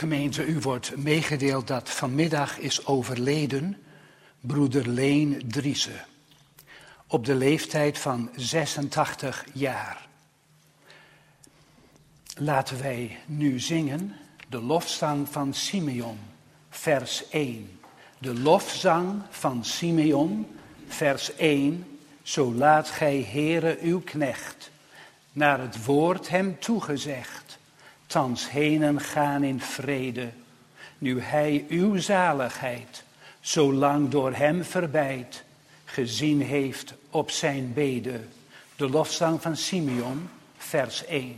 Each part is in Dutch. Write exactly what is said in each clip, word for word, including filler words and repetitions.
Gemeente, u wordt meegedeeld dat vanmiddag is overleden broeder Leen Driessen. Op de leeftijd van zesentachtig jaar. Laten wij nu zingen de lofzang van Simeon, vers één. De lofzang van Simeon, vers één. Zo laat gij, Heere, uw knecht, naar het woord hem toegezegd, thans henen gaan in vrede, nu hij uw zaligheid, zolang door hem verbeidt, gezien heeft op zijn bede. De lofzang van Simeon, vers één.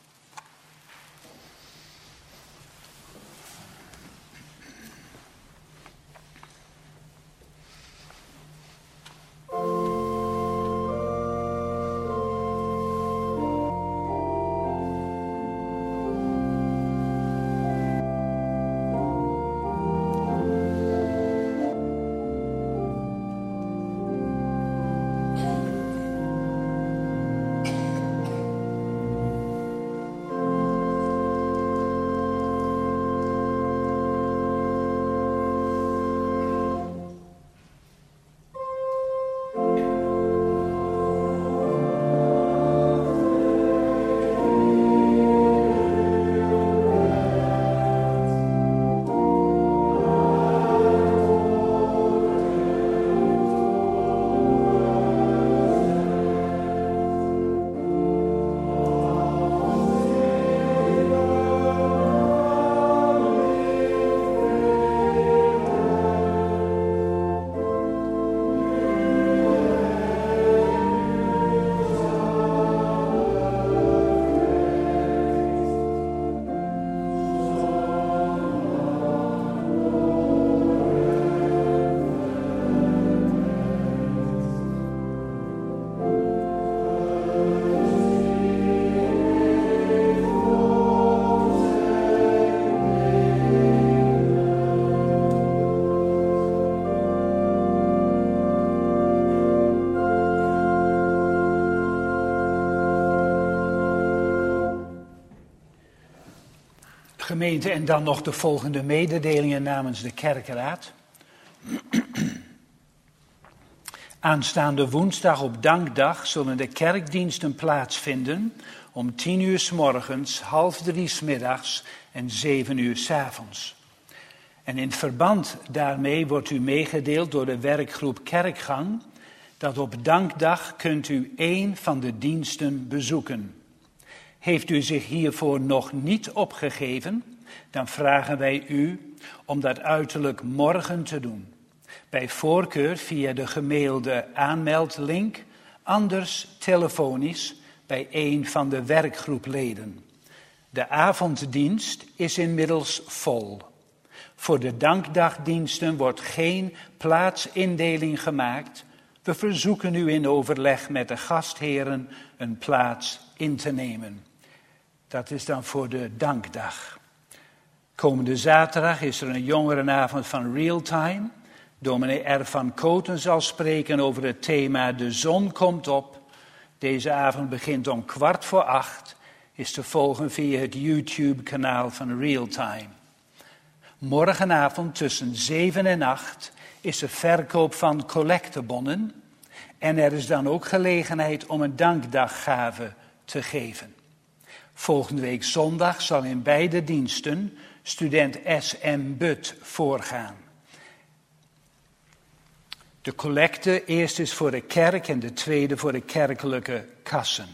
Gemeente, en dan nog de volgende mededelingen namens de kerkraad. Aanstaande woensdag op Dankdag zullen de kerkdiensten plaatsvinden om tien uur 's morgens, half drie 's middags en zeven uur 's avonds. En in verband daarmee wordt u meegedeeld door de werkgroep Kerkgang dat op Dankdag kunt u één van de diensten bezoeken. Heeft u zich hiervoor nog niet opgegeven, dan vragen wij u om dat uiterlijk morgen te doen. Bij voorkeur via de gemailde aanmeldlink, anders telefonisch bij een van de werkgroepleden. De avonddienst is inmiddels vol. Voor de dankdagdiensten wordt geen plaatsindeling gemaakt. We verzoeken u in overleg met de gastheren een plaats in te nemen. Dat is dan voor de dankdag. Komende zaterdag is er een jongerenavond van Realtime. Dominee R. van Koten zal spreken over het thema De zon komt op. Deze avond begint om kwart voor acht. Is te volgen via het YouTube-kanaal van Realtime. Morgenavond tussen zeven en acht is er verkoop van collectebonnen. En er is dan ook gelegenheid om een dankdaggave te geven. Volgende week zondag zal in beide diensten student S M Butt voorgaan. De collecte eerst is voor de kerk en de tweede voor de kerkelijke kassen.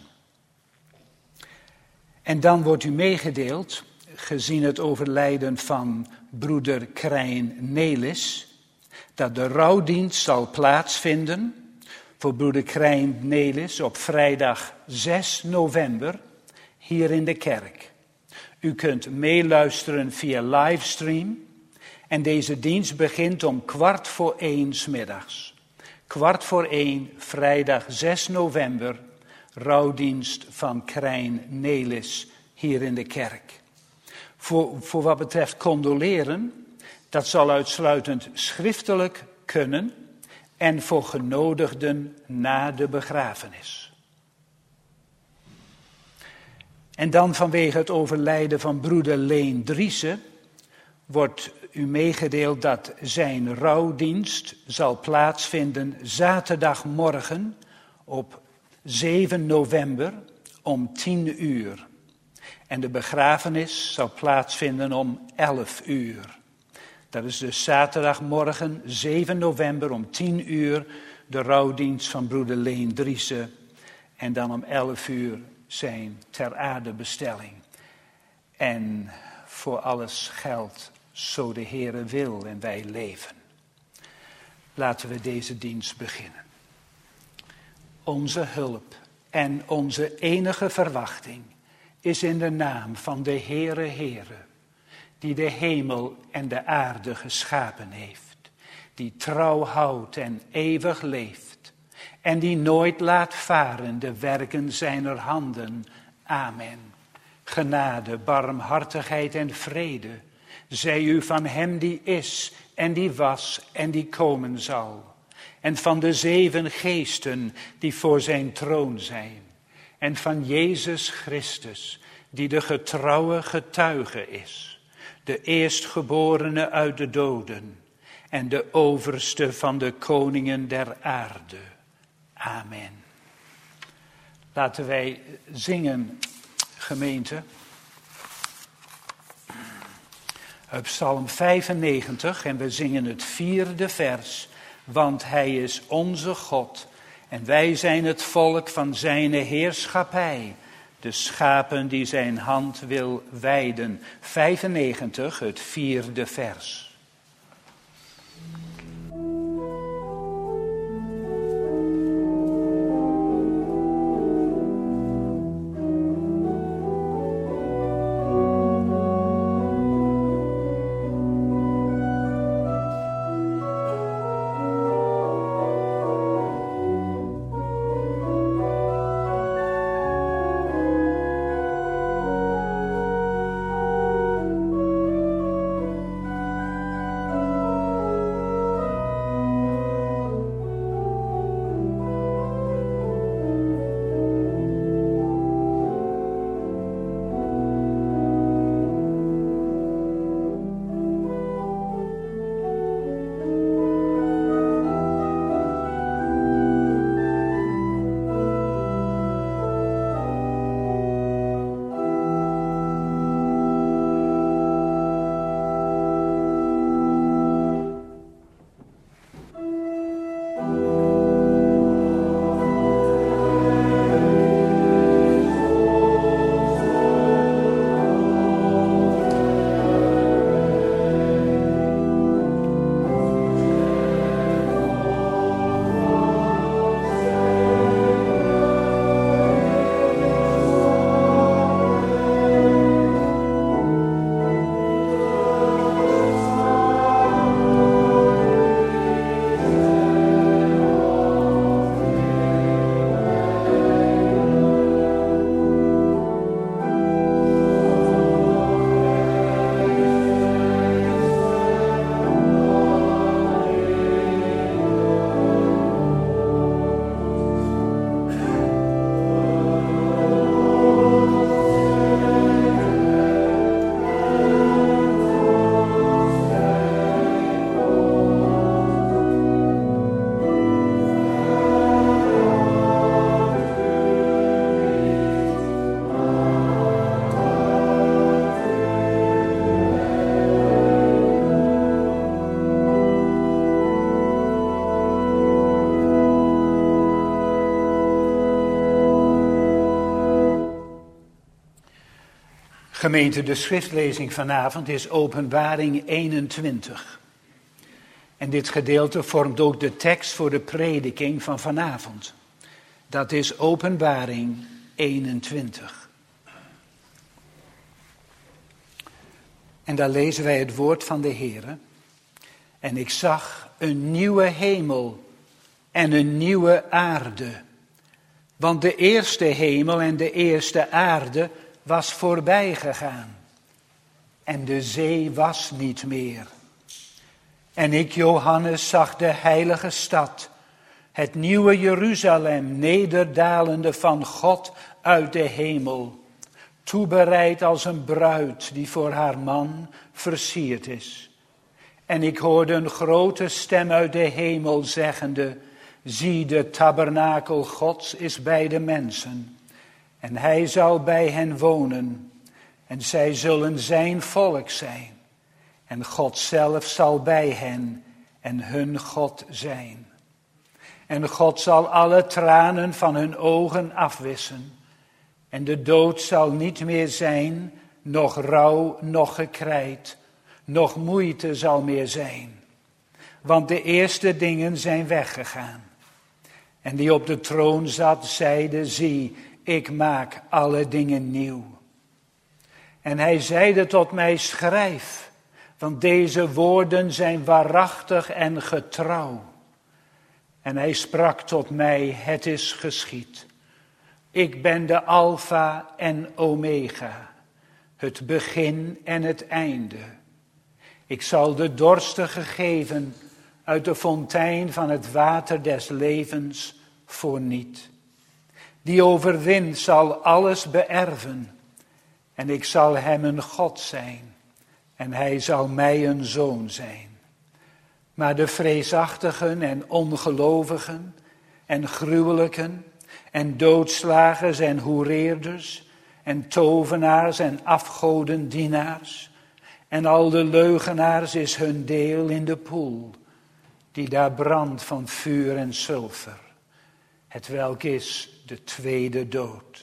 En dan wordt u meegedeeld, gezien het overlijden van broeder Krijn Nelis, dat de rouwdienst zal plaatsvinden voor broeder Krijn Nelis op vrijdag zes november hier in de kerk. U kunt meeluisteren via livestream en deze dienst begint om kwart voor één 's middags. Kwart voor één, vrijdag zes november, rouwdienst van Krijn Nelis hier in de kerk. Voor, voor wat betreft condoleren, dat zal uitsluitend schriftelijk kunnen en voor genodigden na de begrafenis. En dan vanwege het overlijden van broeder Leen Driessen wordt u meegedeeld dat zijn rouwdienst zal plaatsvinden zaterdagmorgen op zeven november om tien uur. En de begrafenis zal plaatsvinden om elf uur. Dat is dus zaterdagmorgen zeven november om tien uur de rouwdienst van broeder Leen Driessen. En dan om elf uur zijn ter aarde bestelling. En voor alles geldt zo de Heere wil en wij leven. Laten we deze dienst beginnen. Onze hulp en onze enige verwachting is in de naam van de Heere Heere, die de hemel en de aarde geschapen heeft, die trouw houdt en eeuwig leeft, en die nooit laat varen de werken zijner handen. Amen. Genade, barmhartigheid en vrede, zij u van hem die is en die was en die komen zal, en van de zeven geesten die voor zijn troon zijn, en van Jezus Christus, die de getrouwe getuige is, de eerstgeborene uit de doden en de overste van de koningen der aarde. Amen. Laten wij zingen, gemeente, uit Psalm vijfennegentig, en we zingen het vierde vers. Want hij is onze God en wij zijn het volk van zijn heerschappij, de schapen die zijn hand wil weiden. vijfennegentig, het vierde vers. Gemeente, de schriftlezing vanavond is Openbaring eenentwintig. En dit gedeelte vormt ook de tekst voor de prediking van vanavond. Dat is Openbaring eenentwintig. En daar lezen wij het woord van de Heere. En ik zag een nieuwe hemel en een nieuwe aarde. Want de eerste hemel en de eerste aarde was voorbij gegaan. En de zee was niet meer. En ik, Johannes, zag de heilige stad, het nieuwe Jeruzalem, nederdalende van God uit de hemel, toebereid als een bruid die voor haar man versierd is. En ik hoorde een grote stem uit de hemel zeggende, zie, de tabernakel Gods is bij de mensen. En hij zal bij hen wonen. En zij zullen zijn volk zijn. En God zelf zal bij hen en hun God zijn. En God zal alle tranen van hun ogen afwissen. En de dood zal niet meer zijn, noch rouw, noch gekrijt, noch moeite zal meer zijn. Want de eerste dingen zijn weggegaan. En die op de troon zat, zeide, zie, ik maak alle dingen nieuw. En hij zeide tot mij, schrijf, want deze woorden zijn waarachtig en getrouw. En hij sprak tot mij, het is geschied. Ik ben de Alpha en Omega, het begin en het einde. Ik zal de dorstigen geven uit de fontein van het water des levens voorniet. Die overwint zal alles beërven. En ik zal hem een God zijn. En hij zal mij een zoon zijn. Maar de vreesachtigen en ongelovigen en gruwelijken en doodslagers en hoereerders en tovenaars en afgodendienaars en al de leugenaars is hun deel in de poel, die daar brandt van vuur en sulfer, hetwelk is de tweede dood.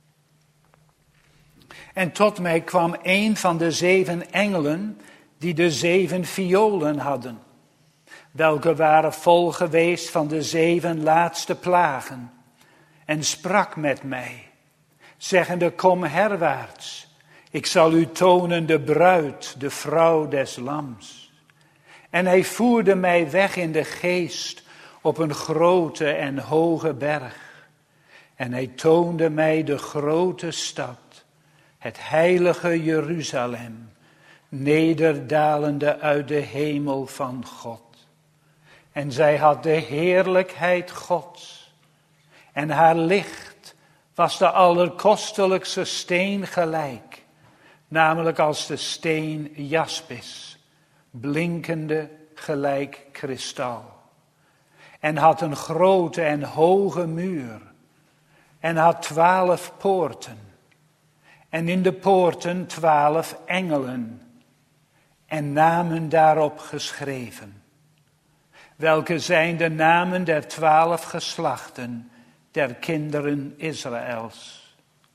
En tot mij kwam een van de zeven engelen die de zeven violen hadden, welke waren vol geweest van de zeven laatste plagen, en sprak met mij, zeggende, kom herwaarts, ik zal u tonen de bruid, de vrouw des lams. En hij voerde mij weg in de geest op een grote en hoge berg. En hij toonde mij de grote stad, het heilige Jeruzalem, nederdalende uit de hemel van God. En zij had de heerlijkheid Gods. En haar licht was de allerkostelijkste steen gelijk, namelijk als de steen jaspis, blinkende gelijk kristal. En had een grote en hoge muur, en had twaalf poorten. En in de poorten twaalf engelen, en namen daarop geschreven. Welke zijn de namen der twaalf geslachten der kinderen Israëls.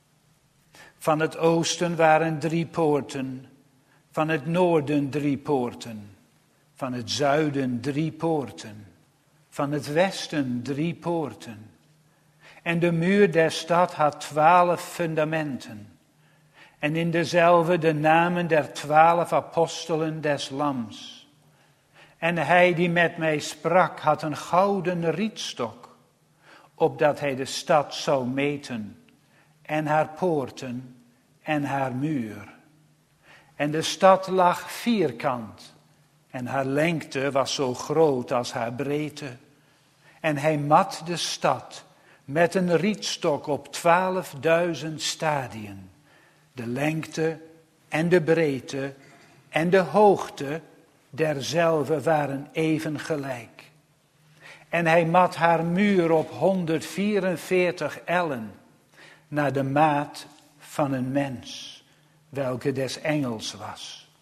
Van het oosten waren drie poorten, van het noorden drie poorten, van het zuiden drie poorten, van het westen drie poorten. En de muur der stad had twaalf fundamenten. En in dezelfde de namen der twaalf apostelen des lams. En hij die met mij sprak had een gouden rietstok, opdat hij de stad zou meten, en haar poorten en haar muur. En de stad lag vierkant, en haar lengte was zo groot als haar breedte. En hij mat de stad met een rietstok op twaalfduizend stadien. De lengte en de breedte en de hoogte derzelve waren even gelijk. En hij mat haar muur op honderdvierenveertig ellen, naar de maat van een mens, welke des engels was.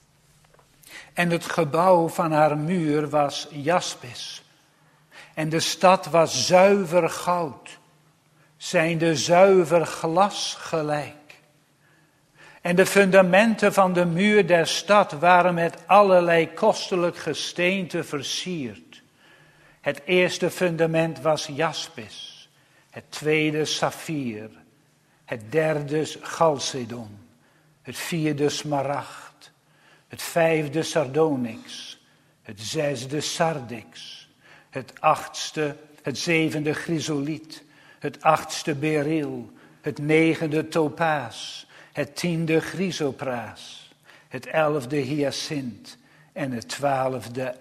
En het gebouw van haar muur was jaspis. En de stad was zuiver goud, zijnde zuiver glas gelijk. En de fundamenten van de muur der stad waren met allerlei kostelijk gesteente versierd. Het eerste fundament was jaspis, het tweede saffier, het derde chalcedon, het vierde smaragd, het vijfde sardonyx, het zesde sardix, het achtste, het zevende chrysoliet, het achtste beryl, het negende topaas, het tiende chrysopraas, het elfde hyacint en het twaalfde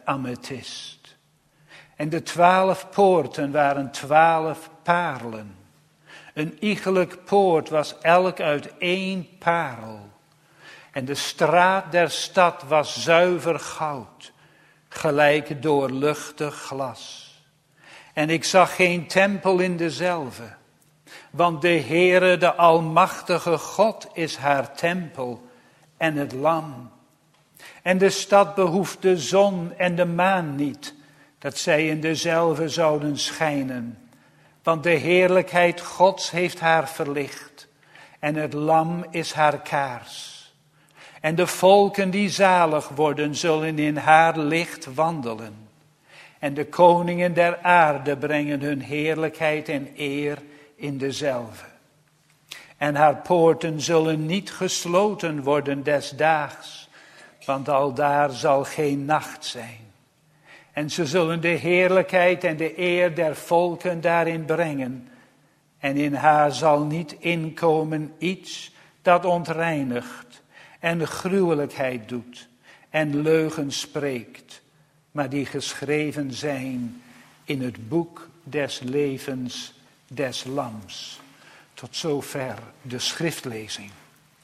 amethyst. En de twaalf poorten waren twaalf parelen. Een iegelijk poort was elk uit één parel. En de straat der stad was zuiver goud, gelijk doorluchtig glas. En ik zag geen tempel in dezelve, want de Heere, de Almachtige God, is haar tempel en het lam. En de stad behoeft de zon en de maan niet, dat zij in dezelve zouden schijnen. Want de heerlijkheid Gods heeft haar verlicht, en het lam is haar kaars. En de volken die zalig worden, zullen in haar licht wandelen. En de koningen der aarde brengen hun heerlijkheid en eer in dezelve. En haar poorten zullen niet gesloten worden des daags, want aldaar zal geen nacht zijn. En ze zullen de heerlijkheid en de eer der volken daarin brengen. En in haar zal niet inkomen iets dat ontreinigt en gruwelijkheid doet en leugen spreekt, maar die geschreven zijn in het boek des levens des lams. Tot zover de schriftlezing.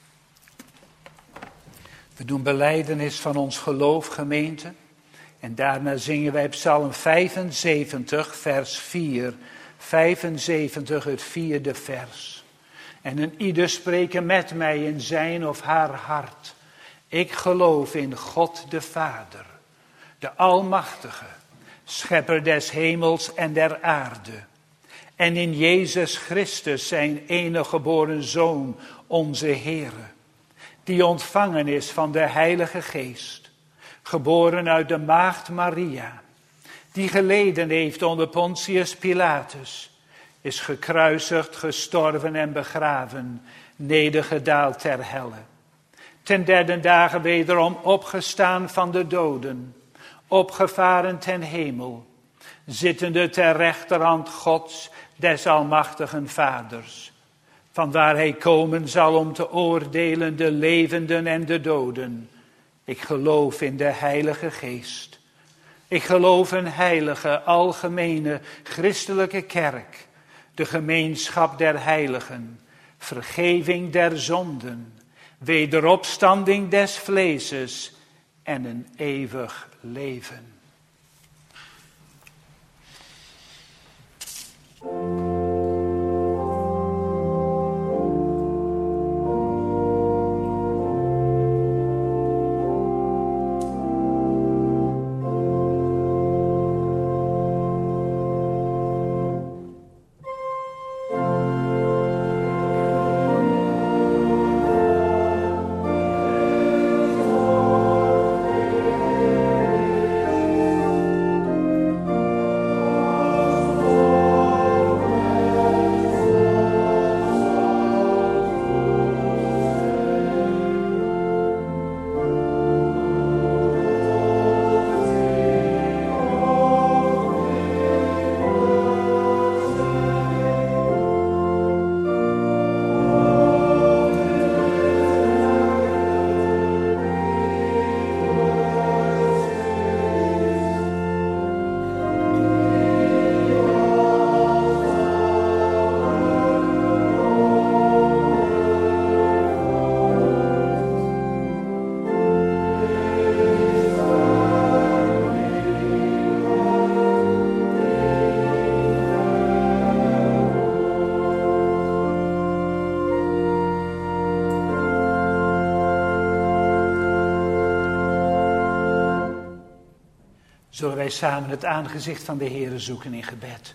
We doen belijdenis van ons geloof, gemeente. En daarna zingen wij Psalm vijfenzeventig, vers vier. vijfenzeventig, het vierde vers. En een ieder spreken met mij in zijn of haar hart. Ik geloof in God de Vader, de Almachtige, schepper des hemels en der aarde. En in Jezus Christus, zijn enige geboren Zoon, onze Heere, die ontvangen is van de Heilige Geest, geboren uit de maagd Maria, die geleden heeft onder Pontius Pilatus, is gekruisigd, gestorven en begraven, nedergedaald ter helle. Ten derde dagen wederom opgestaan van de doden, opgevaren ten hemel, zittende ter rechterhand Gods, des almachtigen Vaders, vanwaar hij komen zal om te oordelen de levenden en de doden. Ik geloof in de Heilige Geest. Ik geloof een heilige, algemene, christelijke kerk, de gemeenschap der heiligen, vergeving der zonden, wederopstanding des vleeses en een eeuwig leven. Zullen wij samen het aangezicht van de Heere zoeken in gebed.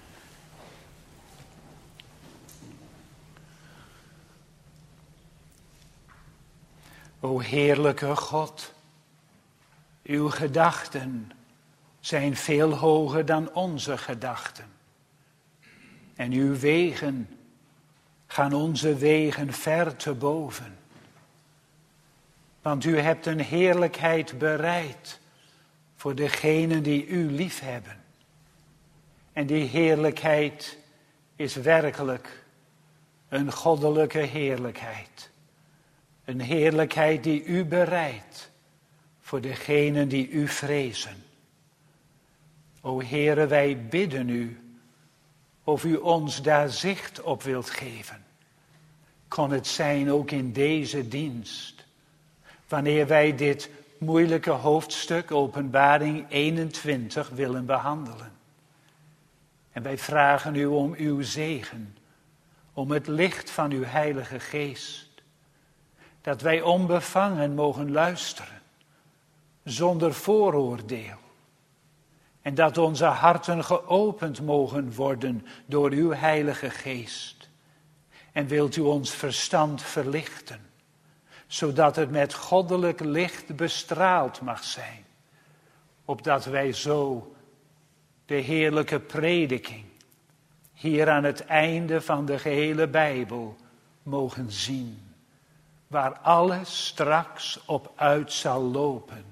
O heerlijke God, uw gedachten zijn veel hoger dan onze gedachten. En uw wegen gaan onze wegen ver te boven. Want u hebt een heerlijkheid bereid voor degenen die u lief hebben. En die heerlijkheid is werkelijk een goddelijke heerlijkheid. Een heerlijkheid die u bereidt voor degenen die u vrezen. O Heere, wij bidden u of u ons daar zicht op wilt geven. Kon het zijn ook in deze dienst, wanneer wij dit moeilijke hoofdstuk Openbaring eenentwintig willen behandelen. En wij vragen u om uw zegen, om het licht van uw Heilige Geest, dat wij onbevangen mogen luisteren, zonder vooroordeel. En dat onze harten geopend mogen worden door uw Heilige Geest. En wilt u ons verstand verlichten, zodat het met goddelijk licht bestraald mag zijn, opdat wij zo de heerlijke prediking hier aan het einde van de gehele Bijbel mogen zien, waar alles straks op uit zal lopen.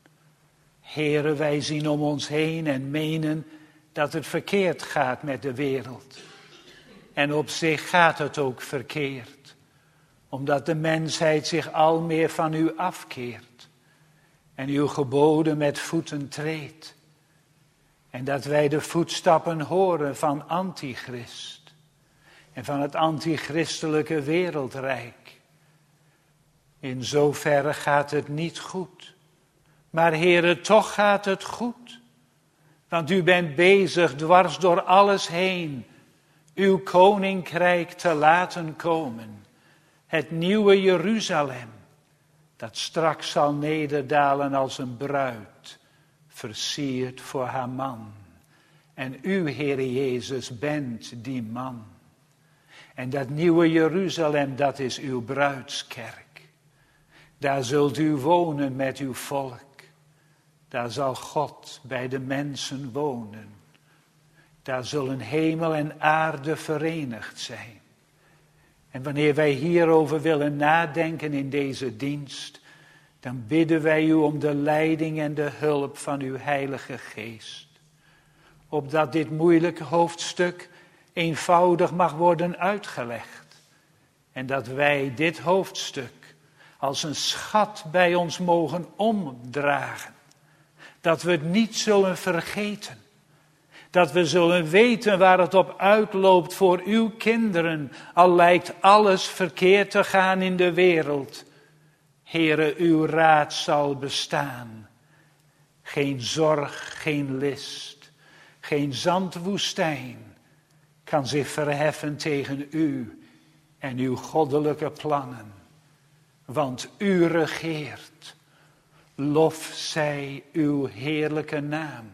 Heere, wij zien om ons heen en menen dat het verkeerd gaat met de wereld. En op zich gaat het ook verkeerd, omdat de mensheid zich al meer van u afkeert en uw geboden met voeten treedt. En dat wij de voetstappen horen van Antichrist en van het antichristelijke wereldrijk. In zoverre gaat het niet goed. Maar Heere, toch gaat het goed. Want u bent bezig dwars door alles heen uw koninkrijk te laten komen. Het nieuwe Jeruzalem, dat straks zal nederdalen als een bruid, versierd voor haar man. En u, Heere Jezus, bent die man. En dat nieuwe Jeruzalem, dat is uw bruidskerk. Daar zult u wonen met uw volk. Daar zal God bij de mensen wonen. Daar zullen hemel en aarde verenigd zijn. En wanneer wij hierover willen nadenken in deze dienst, dan bidden wij u om de leiding en de hulp van uw Heilige Geest. Opdat dit moeilijke hoofdstuk eenvoudig mag worden uitgelegd. En dat wij dit hoofdstuk als een schat bij ons mogen omdragen. Dat we het niet zullen vergeten. Dat we zullen weten waar het op uitloopt voor uw kinderen. Al lijkt alles verkeerd te gaan in de wereld. Heere, uw raad zal bestaan. Geen zorg, geen list, geen zandwoestijn kan zich verheffen tegen u en uw goddelijke plannen. Want u regeert. Lof zij uw heerlijke naam.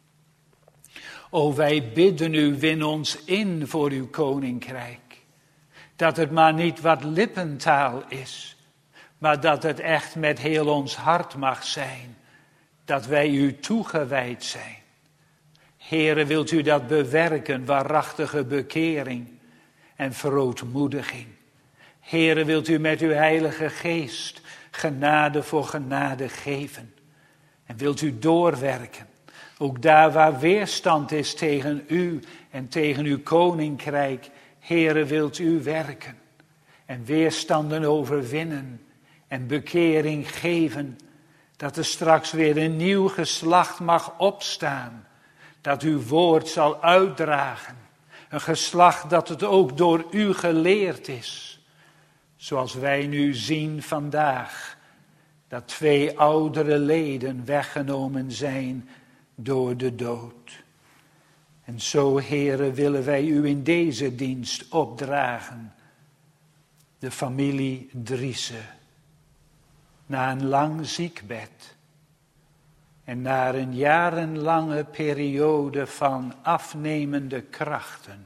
O, wij bidden u, win ons in voor uw koninkrijk. Dat het maar niet wat lippentaal is, maar dat het echt met heel ons hart mag zijn. Dat wij u toegewijd zijn. Heere, wilt u dat bewerken, waarachtige bekering en verootmoediging. Heere, wilt u met uw Heilige Geest genade voor genade geven. En wilt u doorwerken. Ook daar waar weerstand is tegen u en tegen uw koninkrijk. Heere, wilt u werken. En weerstanden overwinnen. En bekering geven. Dat er straks weer een nieuw geslacht mag opstaan. Dat uw woord zal uitdragen. Een geslacht dat het ook door u geleerd is. Zoals wij nu zien vandaag. Dat twee oudere leden weggenomen zijn door de dood. En zo, Heere, willen wij u in deze dienst opdragen. De familie Driessen. Na een lang ziekbed. En na een jarenlange periode van afnemende krachten.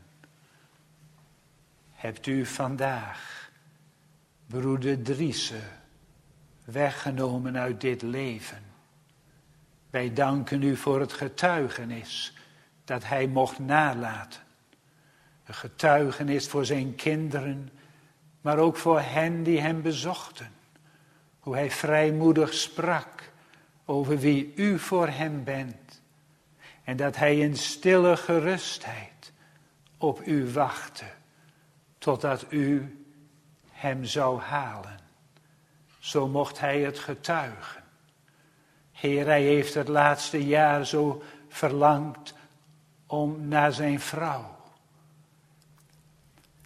Hebt u vandaag broeder Driessen weggenomen uit dit leven. Wij danken u voor het getuigenis dat hij mocht nalaten. Een getuigenis voor zijn kinderen, maar ook voor hen die hem bezochten. Hoe hij vrijmoedig sprak over wie u voor hem bent. En dat hij in stille gerustheid op u wachtte, totdat u hem zou halen. Zo mocht hij het getuigen. Heer, hij heeft het laatste jaar zo verlangd om naar zijn vrouw.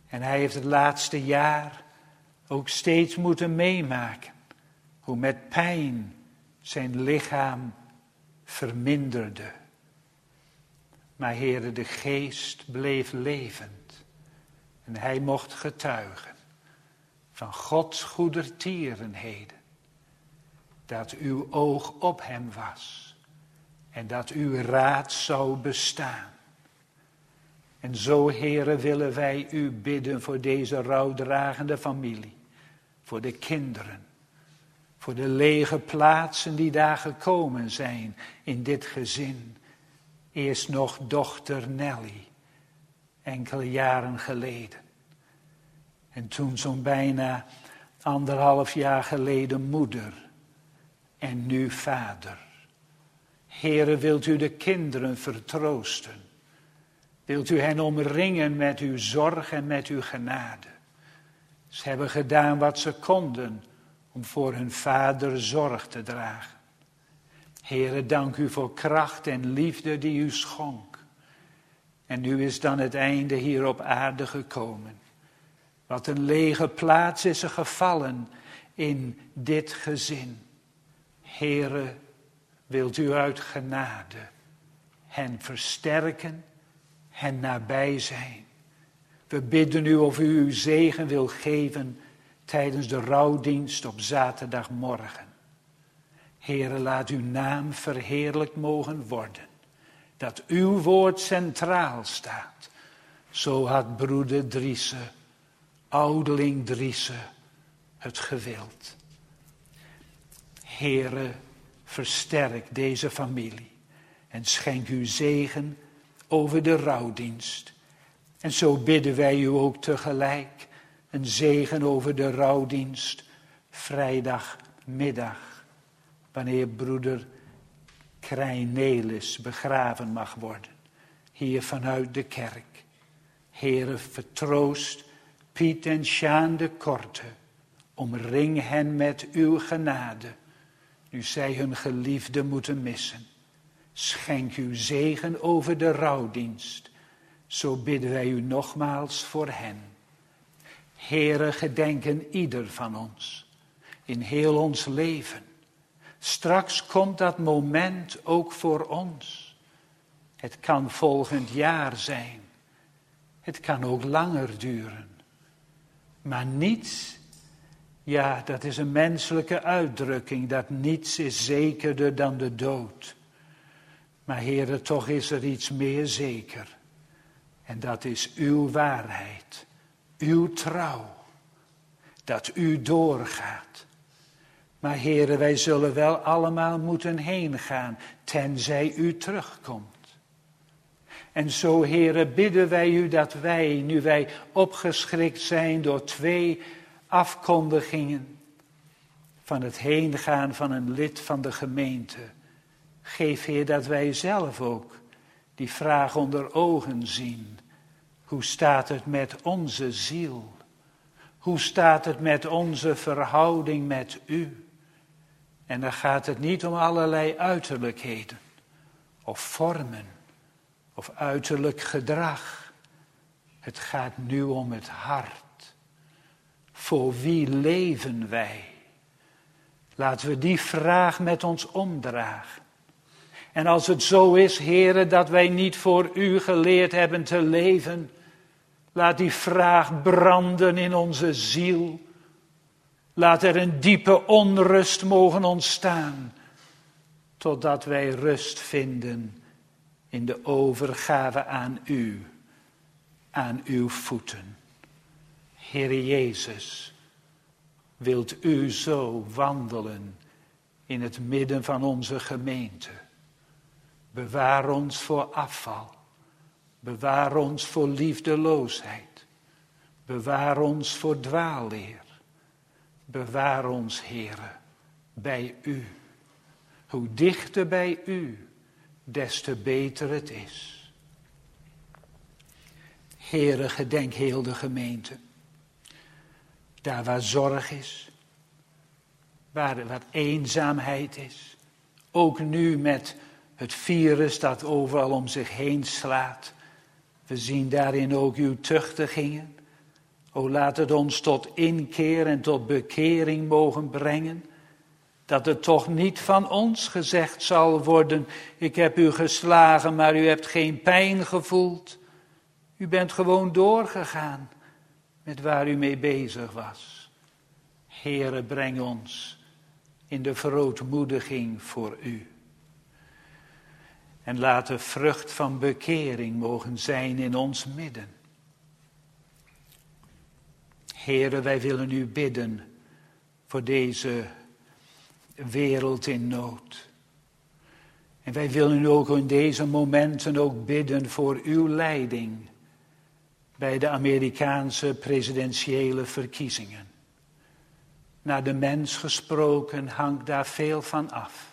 En hij heeft het laatste jaar ook steeds moeten meemaken hoe met pijn zijn lichaam verminderde. Maar Heere, de geest bleef levend en hij mocht getuigen van Gods goedertierenheden, dat uw oog op hem was en dat uw raad zou bestaan. En zo, Heere, willen wij u bidden voor deze rouwdragende familie, voor de kinderen, voor de lege plaatsen die daar gekomen zijn in dit gezin. Eerst nog dochter Nelly, enkele jaren geleden. En toen zo'n bijna anderhalf jaar geleden moeder en nu vader. Heere, wilt u de kinderen vertroosten? Wilt u hen omringen met uw zorg en met uw genade? Ze hebben gedaan wat ze konden om voor hun vader zorg te dragen. Heere, dank u voor kracht en liefde die u schonk. En nu is dan het einde hier op aarde gekomen. Wat een lege plaats is er gevallen in dit gezin. Heere, wilt u uit genade hen versterken, hen nabij zijn. We bidden u of u uw zegen wil geven tijdens de rouwdienst op zaterdagmorgen. Heere, laat uw naam verheerlijkt mogen worden. Dat uw woord centraal staat. Zo had broeder Driessen, ouderling Driessen, het gewild. Heere, versterk deze familie en schenk uw zegen over de rouwdienst. En zo bidden wij u ook tegelijk een zegen over de rouwdienst vrijdagmiddag, wanneer broeder Krijnelis begraven mag worden, hier vanuit de kerk. Heere, vertroost Piet en Sjaan de Korte, omring hen met uw genade, nu zij hun geliefde moeten missen. Schenk uw zegen over de rouwdienst, zo bidden wij u nogmaals voor hen. Heere, gedenken ieder van ons, in heel ons leven. Straks komt dat moment ook voor ons. Het kan volgend jaar zijn. Het kan ook langer duren. Maar niets, ja, dat is een menselijke uitdrukking, dat niets is zekerder dan de dood. Maar Heere, toch is er iets meer zeker. En dat is uw waarheid, uw trouw, dat u doorgaat. Maar Heere, wij zullen wel allemaal moeten heen gaan, tenzij u terugkomt. En zo, Heere, bidden wij u dat wij, nu wij opgeschrikt zijn door twee afkondigingen van het heengaan van een lid van de gemeente, geef, Heer, dat wij zelf ook die vraag onder ogen zien. Hoe staat het met onze ziel? Hoe staat het met onze verhouding met u? En dan gaat het niet om allerlei uiterlijkheden of vormen of uiterlijk gedrag. Het gaat nu om het hart. Voor wie leven wij? Laten we die vraag met ons omdragen. En als het zo is, Heere, dat wij niet voor u geleerd hebben te leven, laat die vraag branden in onze ziel. Laat er een diepe onrust mogen ontstaan, totdat wij rust vinden in de overgave aan u, aan uw voeten. Heere Jezus, wilt u zo wandelen in het midden van onze gemeente? Bewaar ons voor afval. Bewaar ons voor liefdeloosheid. Bewaar ons voor dwaalleer. Bewaar ons, Heere, bij u. Hoe dichter bij u, des te beter het is. Heere, gedenk heel de gemeente. Daar waar zorg is, waar wat eenzaamheid is. Ook nu met het virus dat overal om zich heen slaat. We zien daarin ook uw tuchtigingen. O laat het ons tot inkeer en tot bekering mogen brengen. Dat het toch niet van ons gezegd zal worden, ik heb u geslagen, maar u hebt geen pijn gevoeld. U bent gewoon doorgegaan met waar u mee bezig was. Heere, breng ons in de verootmoediging voor u. En laat de vrucht van bekering mogen zijn in ons midden. Heere, wij willen u bidden voor deze wereld in nood. En wij willen u ook in deze momenten ook bidden voor uw leiding bij de Amerikaanse presidentiële verkiezingen. Naar de mens gesproken hangt daar veel van af.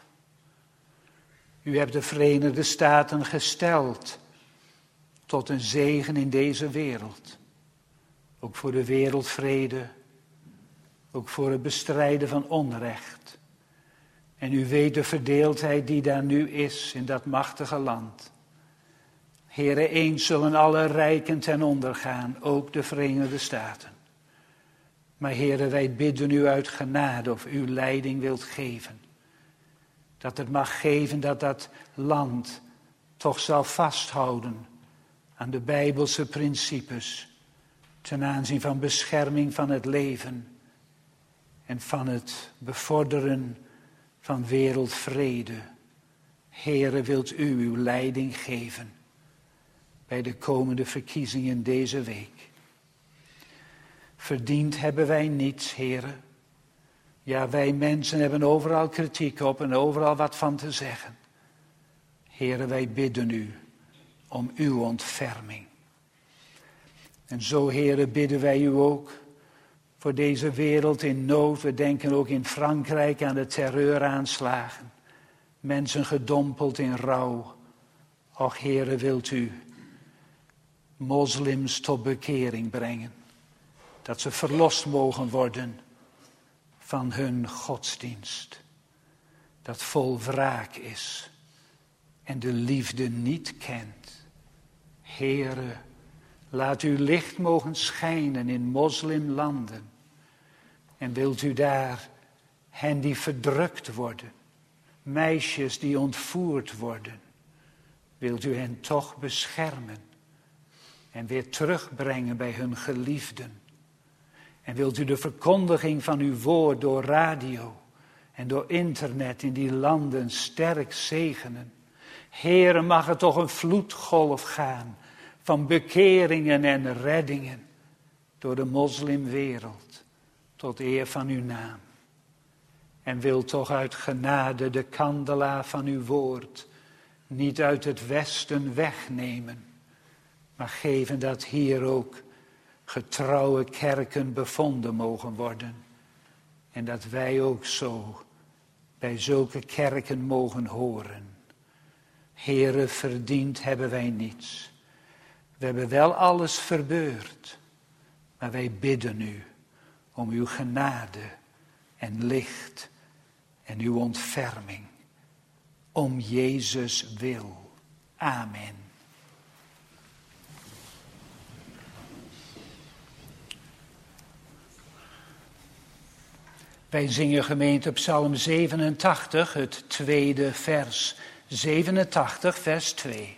U hebt de Verenigde Staten gesteld tot een zegen in deze wereld. Ook voor de wereldvrede, ook voor het bestrijden van onrecht. En u weet de verdeeldheid die daar nu is in dat machtige land. Heere, eens zullen alle rijken ten onder gaan, ook de Verenigde Staten. Maar Heere, wij bidden u uit genade of u leiding wilt geven. Dat het mag geven dat dat land toch zal vasthouden aan de Bijbelse principes ten aanzien van bescherming van het leven en van het bevorderen van wereldvrede. Heere, wilt u uw leiding geven bij de komende verkiezingen deze week. Verdiend hebben wij niets, Heere. Ja, wij mensen hebben overal kritiek op en overal wat van te zeggen. Heere, wij bidden u om uw ontferming. En zo, Heere, bidden wij u ook voor deze wereld in nood. We denken ook in Frankrijk aan de terreuraanslagen. Mensen gedompeld in rouw. Och, Heere, wilt u moslims tot bekering brengen. Dat ze verlost mogen worden van hun godsdienst. Dat vol wraak is en de liefde niet kent. Heere, laat uw licht mogen schijnen in moslimlanden. En wilt u daar hen die verdrukt worden, meisjes die ontvoerd worden, wilt u hen toch beschermen en weer terugbrengen bij hun geliefden. En wilt u de verkondiging van uw woord door radio en door internet in die landen sterk zegenen. Heere, mag er toch een vloedgolf gaan van bekeringen en reddingen door de moslimwereld tot eer van uw naam. En wil toch uit genade de kandelaar van uw woord niet uit het westen wegnemen, maar geven dat hier ook getrouwe kerken bevonden mogen worden. En dat wij ook zo bij zulke kerken mogen horen. Heere, verdiend hebben wij niets. We hebben wel alles verbeurd, maar wij bidden u om uw genade en licht en uw ontferming. Om Jezus wil. Amen. Wij zingen gemeente Psalm zevenentachtig, het tweede vers. zevenentachtig, vers twee.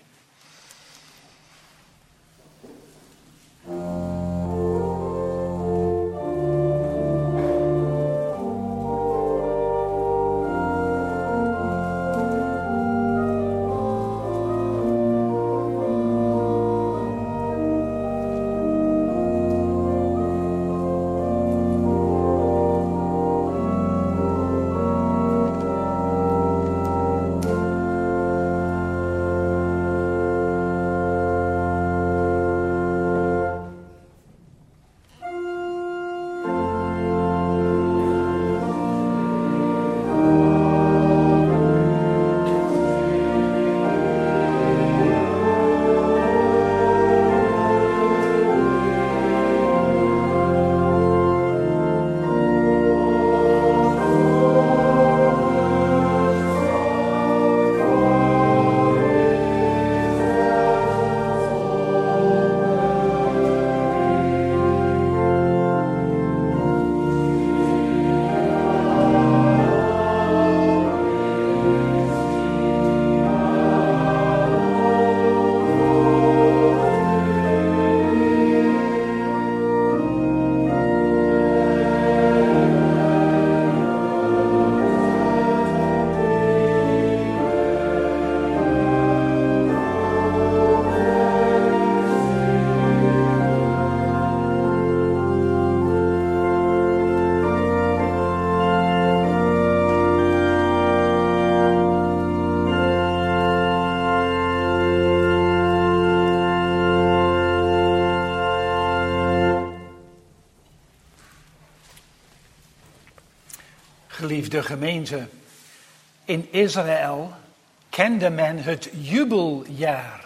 Geliefde gemeente, in Israël kende men het jubeljaar.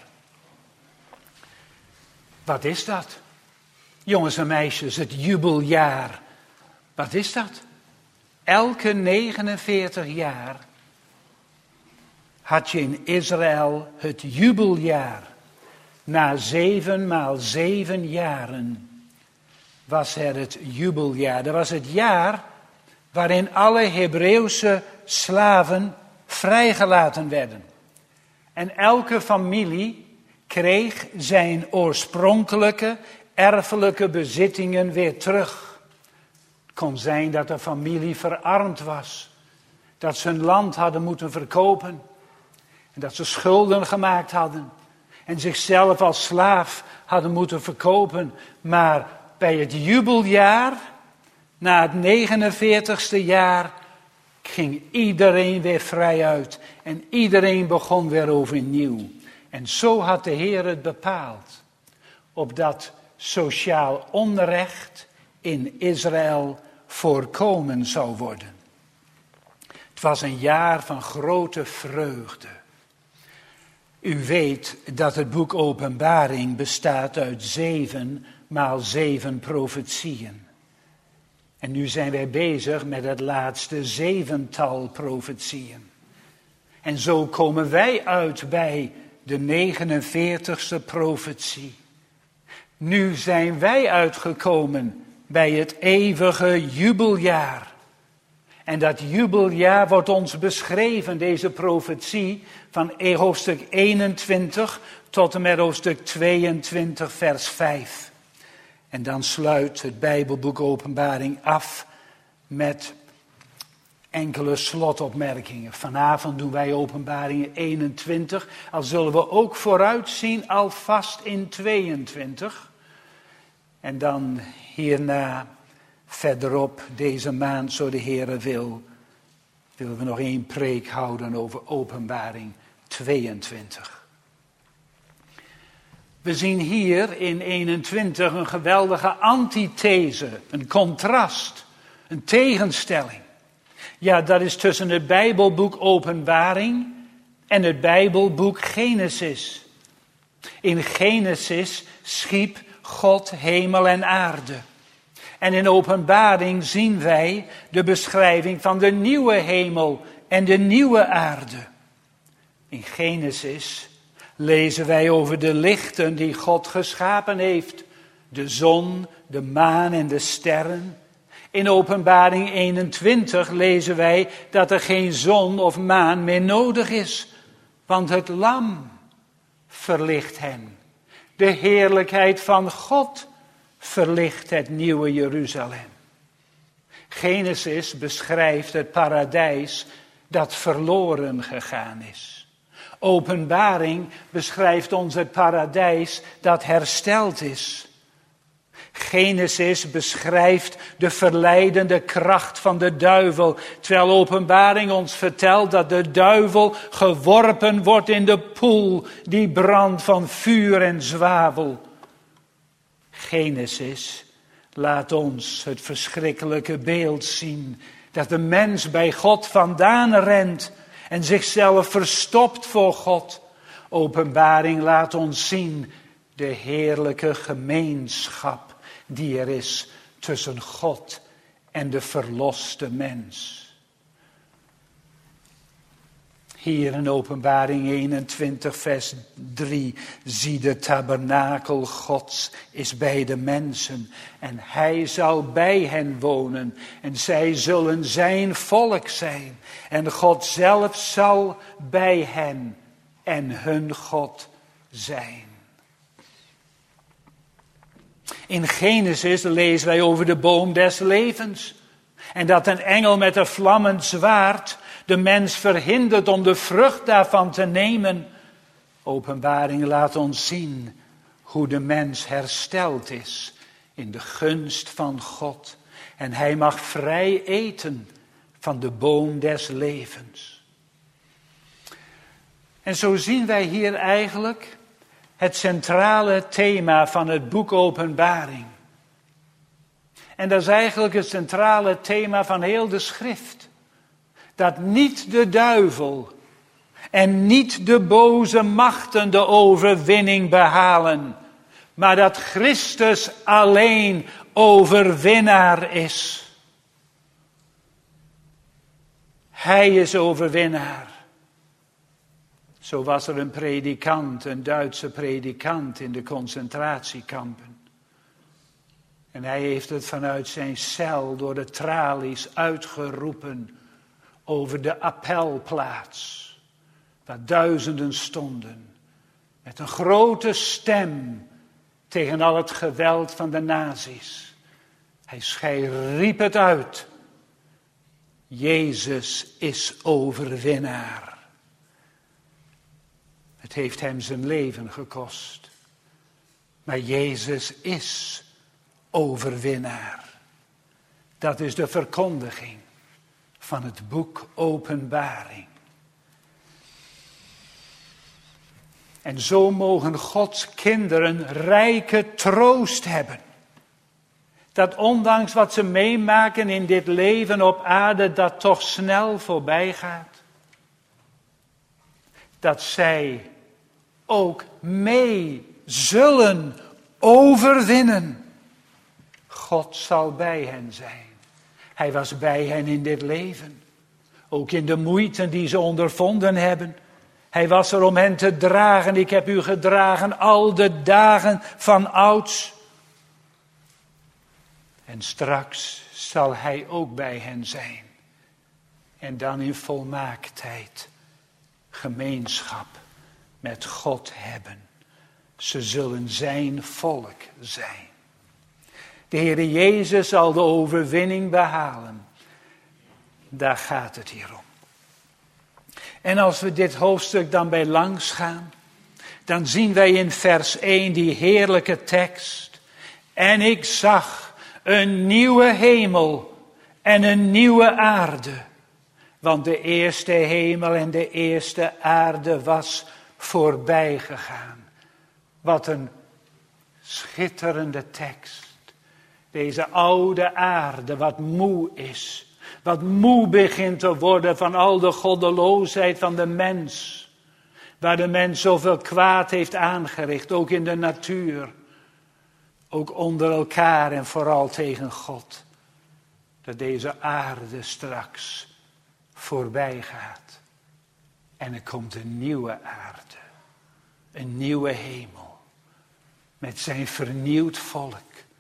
Wat is dat? Jongens en meisjes, het jubeljaar. Wat is dat? Elke negenenveertig jaar had je in Israël het jubeljaar. Na zeven maal zeven jaren was er het jubeljaar. Dat was het jaar waarin alle Hebreeuwse slaven vrijgelaten werden. En elke familie kreeg zijn oorspronkelijke, erfelijke bezittingen weer terug. Het kon zijn dat de familie verarmd was. Dat ze hun land hadden moeten verkopen. En dat ze schulden gemaakt hadden. En zichzelf als slaaf hadden moeten verkopen. Maar bij het jubeljaar, na het negenenveertigste jaar, ging iedereen weer vrij uit. En iedereen begon weer overnieuw. En zo had de Heer het bepaald. Opdat sociaal onrecht in Israël voorkomen zou worden. Het was een jaar van grote vreugde. U weet dat het boek Openbaring bestaat uit zeven maal zeven profetieën. En nu zijn wij bezig met het laatste zevental profetieën. En zo komen wij uit bij de negenenveertigste profetie. Nu zijn wij uitgekomen bij het eeuwige jubeljaar. En dat jubeljaar wordt ons beschreven, deze profetie, van hoofdstuk eenentwintig tot en met hoofdstuk tweeëntwintig, vers vijf. En dan sluit het Bijbelboek Openbaring af met enkele slotopmerkingen. Vanavond doen wij Openbaring eenentwintig, al zullen we ook vooruitzien alvast in tweeëntwintig. En dan hierna verderop deze maand, zo de Heere wil, willen we nog één preek houden over Openbaring tweeëntwintig. We zien hier in eenentwintig een geweldige antithese, een contrast, een tegenstelling. Ja, dat is tussen het Bijbelboek Openbaring en het Bijbelboek Genesis. In Genesis schiep God hemel en aarde. En in Openbaring zien wij de beschrijving van de nieuwe hemel en de nieuwe aarde. In Genesis lezen wij over de lichten die God geschapen heeft. De zon, de maan en de sterren. In Openbaring eenentwintig lezen wij dat er geen zon of maan meer nodig is. Want het lam verlicht hen. De heerlijkheid van God verlicht het nieuwe Jeruzalem. Genesis beschrijft het paradijs dat verloren gegaan is. Openbaring beschrijft ons het paradijs dat hersteld is. Genesis beschrijft de verleidende kracht van de duivel, terwijl Openbaring ons vertelt dat de duivel geworpen wordt in de poel die brandt van vuur en zwavel. Genesis laat ons het verschrikkelijke beeld zien dat de mens bij God vandaan rent en zichzelf verstopt voor God. Openbaring laat ons zien de heerlijke gemeenschap die er is tussen God en de verloste mens. Hier in Openbaring eenentwintig vers drie. Zie, de tabernakel Gods is bij de mensen. En hij zal bij hen wonen. En zij zullen zijn volk zijn. En God zelf zal bij hen en hun God zijn. In Genesis lezen wij over de boom des levens. En dat een engel met een vlammend zwaard de mens verhindert om de vrucht daarvan te nemen. Openbaring laat ons zien hoe de mens hersteld is in de gunst van God. En hij mag vrij eten van de boom des levens. En zo zien wij hier eigenlijk het centrale thema van het boek Openbaring. En dat is eigenlijk het centrale thema van heel de schrift. dat niet de duivel en niet de boze machten de overwinning behalen, maar dat Christus alleen overwinnaar is. Hij is overwinnaar. Zo was er een predikant, een Duitse predikant in de concentratiekampen. En hij heeft het vanuit zijn cel door de tralies uitgeroepen over de appelplaats, waar duizenden stonden, met een grote stem tegen al het geweld van de nazi's. Hij, hij riep het uit. Jezus is overwinnaar. Het heeft hem zijn leven gekost. Maar Jezus is overwinnaar. Dat is de verkondiging van het boek Openbaring. En zo mogen Gods kinderen rijke troost hebben. Dat ondanks wat ze meemaken in dit leven op aarde, dat toch snel voorbij gaat. Dat zij ook mee zullen overwinnen. God zal bij hen zijn. Hij was bij hen in dit leven. Ook in de moeite die ze ondervonden hebben. Hij was er om hen te dragen. Ik heb u gedragen al de dagen van ouds. En straks zal hij ook bij hen zijn. En dan in volmaaktheid gemeenschap met God hebben. Ze zullen zijn volk zijn. De Heere Jezus zal de overwinning behalen. Daar gaat het hier om. En als we dit hoofdstuk dan bij langs gaan, dan zien wij in vers één die heerlijke tekst. En ik zag een nieuwe hemel en een nieuwe aarde. Want de eerste hemel en de eerste aarde was voorbij gegaan. Wat een schitterende tekst. Deze oude aarde, wat moe is. Wat moe begint te worden van al de goddeloosheid van de mens. Waar de mens zoveel kwaad heeft aangericht, ook in de natuur. Ook onder elkaar en vooral tegen God. Dat deze aarde straks voorbij gaat. En er komt een nieuwe aarde. Een nieuwe hemel. Met zijn vernieuwd volk.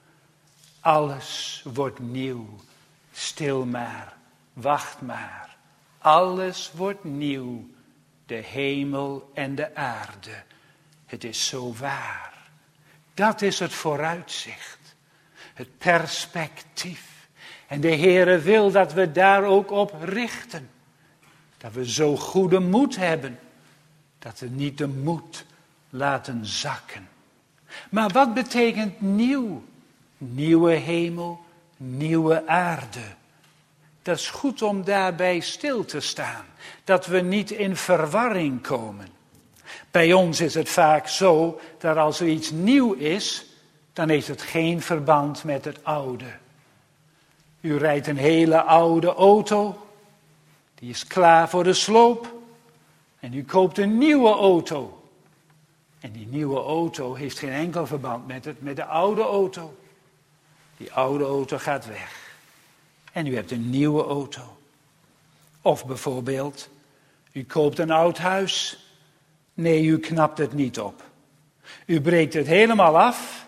Alles wordt nieuw. Stil maar. Wacht maar. Alles wordt nieuw. De hemel en de aarde. Het is zo waar. Dat is het vooruitzicht. Het perspectief. En de Heere wil dat we daar ook op richten. Dat we zo goede moed hebben. Dat we niet de moed laten zakken. Maar wat betekent nieuw? Nieuwe hemel, nieuwe aarde. Dat is goed om daarbij stil te staan. Dat we niet in verwarring komen. Bij ons is het vaak zo dat als er iets nieuw is, dan heeft het geen verband met het oude. U rijdt een hele oude auto, die is klaar voor de sloop. En u koopt een nieuwe auto. En die nieuwe auto heeft geen enkel verband met, het, met de oude auto. Die oude auto gaat weg. En u hebt een nieuwe auto. Of bijvoorbeeld, u koopt een oud huis. Nee, u knapt het niet op. U breekt het helemaal af.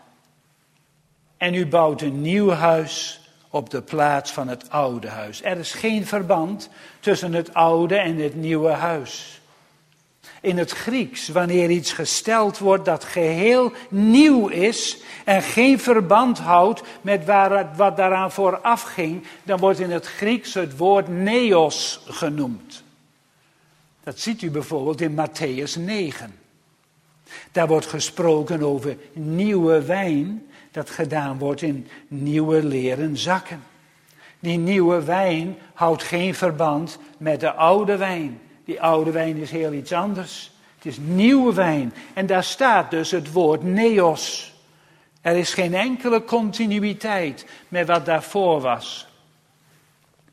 En u bouwt een nieuw huis op de plaats van het oude huis. Er is geen verband tussen het oude en het nieuwe huis. In het Grieks, wanneer iets gesteld wordt dat geheel nieuw is en geen verband houdt met waar, wat daaraan vooraf ging, dan wordt in het Grieks het woord neos genoemd. Dat ziet u bijvoorbeeld in Matthäus negen. Daar wordt gesproken over nieuwe wijn, dat gedaan wordt in nieuwe leren zakken. Die nieuwe wijn houdt geen verband met de oude wijn. Die oude wijn is heel iets anders. Het is nieuwe wijn. En daar staat dus het woord neos. Er is geen enkele continuïteit met wat daarvoor was.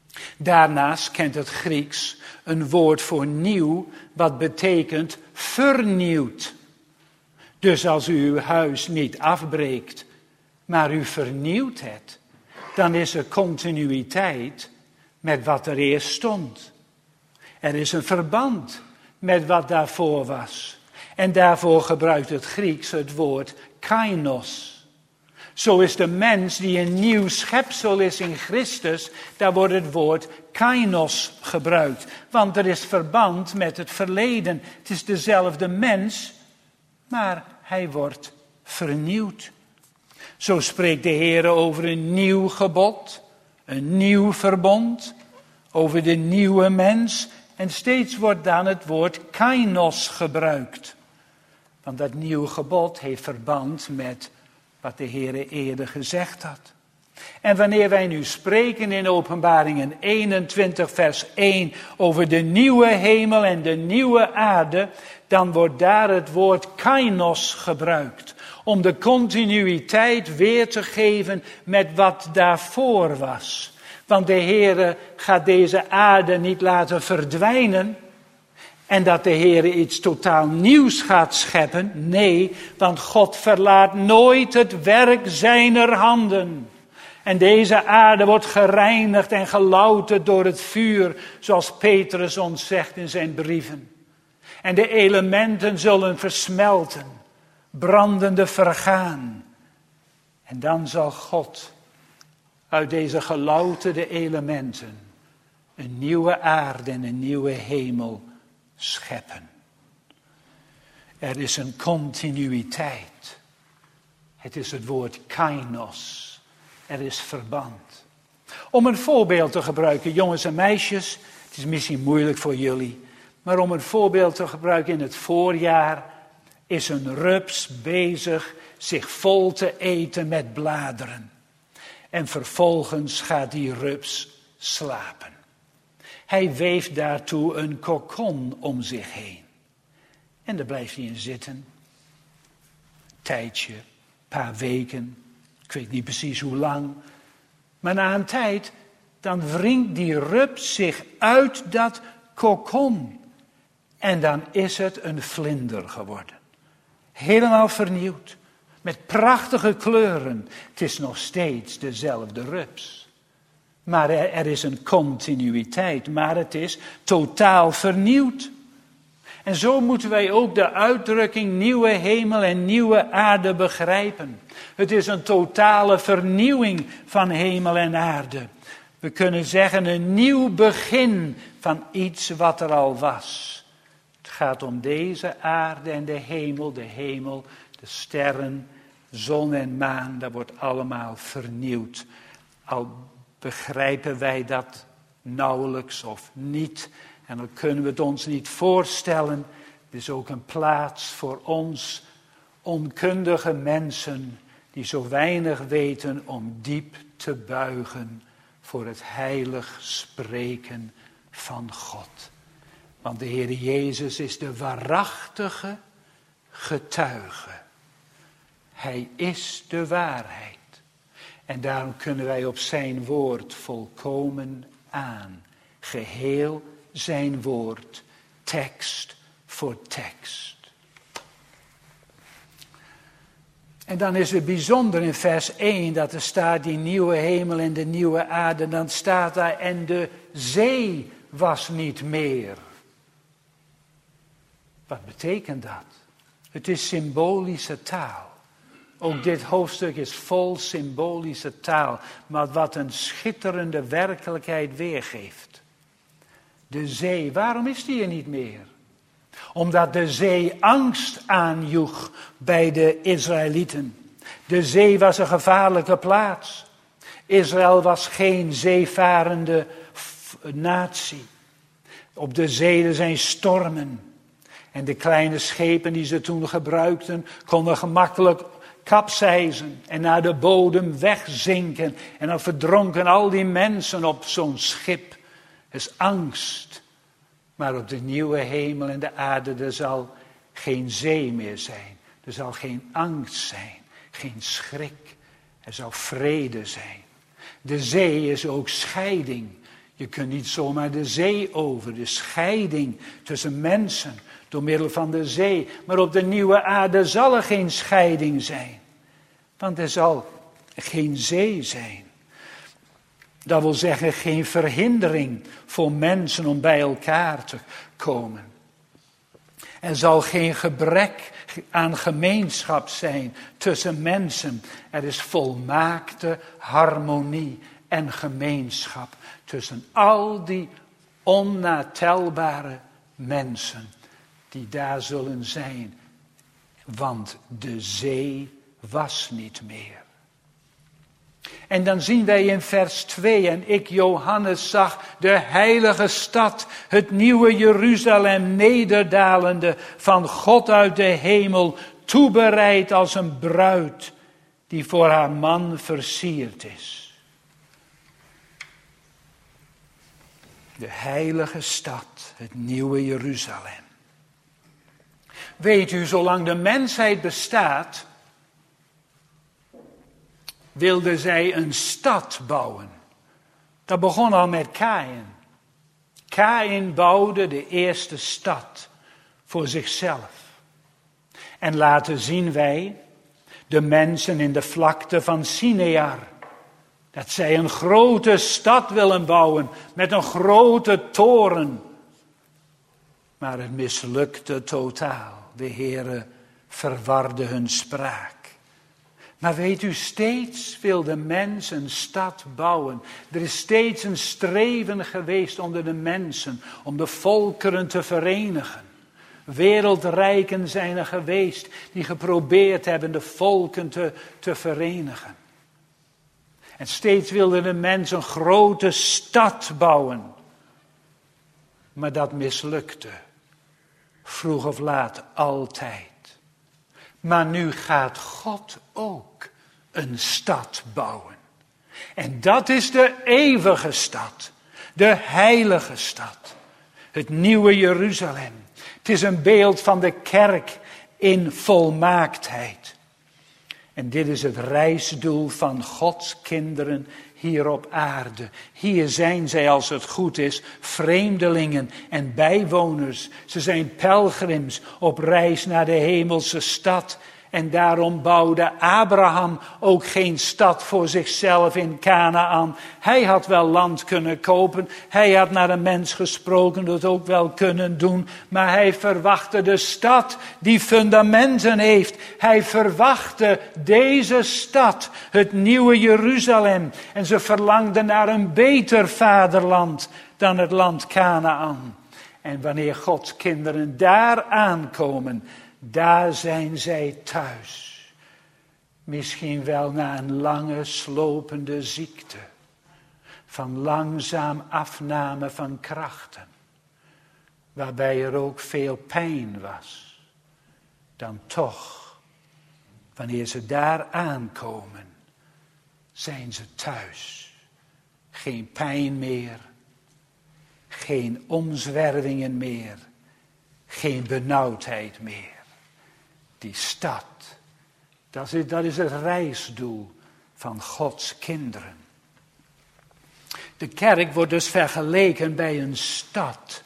Daarnaast kent het Grieks een woord voor nieuw, wat betekent vernieuwd. Dus als u uw huis niet afbreekt, maar u vernieuwt het, dan is er continuïteit met wat er eerst stond. Er is een verband met wat daarvoor was. En daarvoor gebruikt het Grieks het woord kainos. Zo is de mens die een nieuw schepsel is in Christus, daar wordt het woord kainos gebruikt. Want er is verband met het verleden. Het is dezelfde mens, maar hij wordt vernieuwd. Zo spreekt de Heer over een nieuw gebod, een nieuw verbond, over de nieuwe mens. En steeds wordt dan het woord kainos gebruikt. Want dat nieuwe gebod heeft verband met wat de Heer eerder gezegd had. En wanneer wij nu spreken in Openbaringen eenentwintig vers één over de nieuwe hemel en de nieuwe aarde, dan wordt daar het woord kainos gebruikt. Om de continuïteit weer te geven met wat daarvoor was. Want de Heer gaat deze aarde niet laten verdwijnen. En dat de Heer iets totaal nieuws gaat scheppen. Nee, want God verlaat nooit het werk zijner handen. En deze aarde wordt gereinigd en gelouterd door het vuur, zoals Petrus ons zegt in zijn brieven. En de elementen zullen versmelten, brandende vergaan. En dan zal God uit deze gelouterde elementen een nieuwe aarde en een nieuwe hemel scheppen. Er is een continuïteit. Het is het woord kainos. Er is verband. Om een voorbeeld te gebruiken, jongens en meisjes, het is misschien moeilijk voor jullie, maar om een voorbeeld te gebruiken in het voorjaar is een rups bezig zich vol te eten met bladeren. En vervolgens gaat die rups slapen. Hij weeft daartoe een kokon om zich heen. En daar blijft hij in zitten. Een tijdje, een paar weken, ik weet niet precies hoe lang. Maar na een tijd, dan wringt die rups zich uit dat kokon. En dan is het een vlinder geworden. Helemaal vernieuwd. Met prachtige kleuren. Het is nog steeds dezelfde rups. Maar er, er is een continuïteit. Maar het is totaal vernieuwd. En zo moeten wij ook de uitdrukking nieuwe hemel en nieuwe aarde begrijpen. Het is een totale vernieuwing van hemel en aarde. We kunnen zeggen een nieuw begin van iets wat er al was. Het gaat om deze aarde en de hemel, de hemel, de sterren, zon en maan, dat wordt allemaal vernieuwd. Al begrijpen wij dat nauwelijks of niet. En dan kunnen we het ons niet voorstellen. Het is ook een plaats voor ons onkundige mensen die zo weinig weten om diep te buigen voor het heilig spreken van God. Want de Heer Jezus is de waarachtige getuige. Hij is de waarheid. En daarom kunnen wij op zijn woord volkomen aan. Geheel zijn woord, tekst voor tekst. En dan is het bijzonder in vers één dat er staat die nieuwe hemel en de nieuwe aarde. Dan staat daar en de zee was niet meer. Wat betekent dat? Het is symbolische taal. Ook dit hoofdstuk is vol symbolische taal, maar wat een schitterende werkelijkheid weergeeft. De zee, waarom is die er niet meer? Omdat de zee angst aanjoeg bij de Israëlieten. De zee was een gevaarlijke plaats. Israël was geen zeevarende natie. Op de zee zijn stormen. En de kleine schepen die ze toen gebruikten, konden gemakkelijk kapseizen en naar de bodem wegzinken. En dan verdronken al die mensen op zo'n schip. Het is angst. Maar op de nieuwe hemel en de aarde, er zal geen zee meer zijn. Er zal geen angst zijn, geen schrik. Er zal vrede zijn. De zee is ook scheiding. Je kunt niet zomaar de zee over, de scheiding tussen mensen door middel van de zee. Maar op de nieuwe aarde zal er geen scheiding zijn. Want er zal geen zee zijn. Dat wil zeggen geen verhindering voor mensen om bij elkaar te komen. Er zal geen gebrek aan gemeenschap zijn tussen mensen. Er is volmaakte harmonie en gemeenschap tussen al die onnatelbare mensen die daar zullen zijn. Want de zee was niet meer. En dan zien wij in vers twee, en ik, Johannes, zag de heilige stad, het nieuwe Jeruzalem, nederdalende van God uit de hemel, toebereid als een bruid die voor haar man versierd is. De heilige stad, het nieuwe Jeruzalem. Weet u, zolang de mensheid bestaat, wilde zij een stad bouwen. Dat begon al met Kaïn. Kaïn bouwde de eerste stad voor zichzelf. En laten zien wij de mensen in de vlakte van Sinear, dat zij een grote stad willen bouwen met een grote toren. Maar het mislukte totaal. De Heere verwarde hun spraak. Maar weet u, steeds wil de mens een stad bouwen. Er is steeds een streven geweest onder de mensen om de volkeren te verenigen. Wereldrijken zijn er geweest die geprobeerd hebben de volken te, te verenigen. En steeds wilde de mens een grote stad bouwen. Maar dat mislukte. Vroeg of laat, altijd. Maar nu gaat God ook een stad bouwen. En dat is de eeuwige stad. De heilige stad. Het nieuwe Jeruzalem. Het is een beeld van de kerk in volmaaktheid. En dit is het reisdoel van Gods kinderen hier op aarde. Hier zijn zij, als het goed is, vreemdelingen en bijwoners. Ze zijn pelgrims op reis naar de hemelse stad. En daarom bouwde Abraham ook geen stad voor zichzelf in Kanaan. Hij had wel land kunnen kopen. Hij had naar een mens gesproken, dat ook wel kunnen doen. Maar hij verwachtte de stad die fundamenten heeft. Hij verwachtte deze stad, het nieuwe Jeruzalem. En ze verlangden naar een beter vaderland dan het land Kanaan. En wanneer Gods kinderen daar aankomen, daar zijn zij thuis. Misschien wel na een lange slopende ziekte. Van langzaam afname van krachten. Waarbij er ook veel pijn was. Dan toch, wanneer ze daar aankomen, zijn ze thuis. Geen pijn meer. Geen omzwervingen meer. Geen benauwdheid meer. Die stad, dat is, dat is het reisdoel van Gods kinderen. De kerk wordt dus vergeleken bij een stad.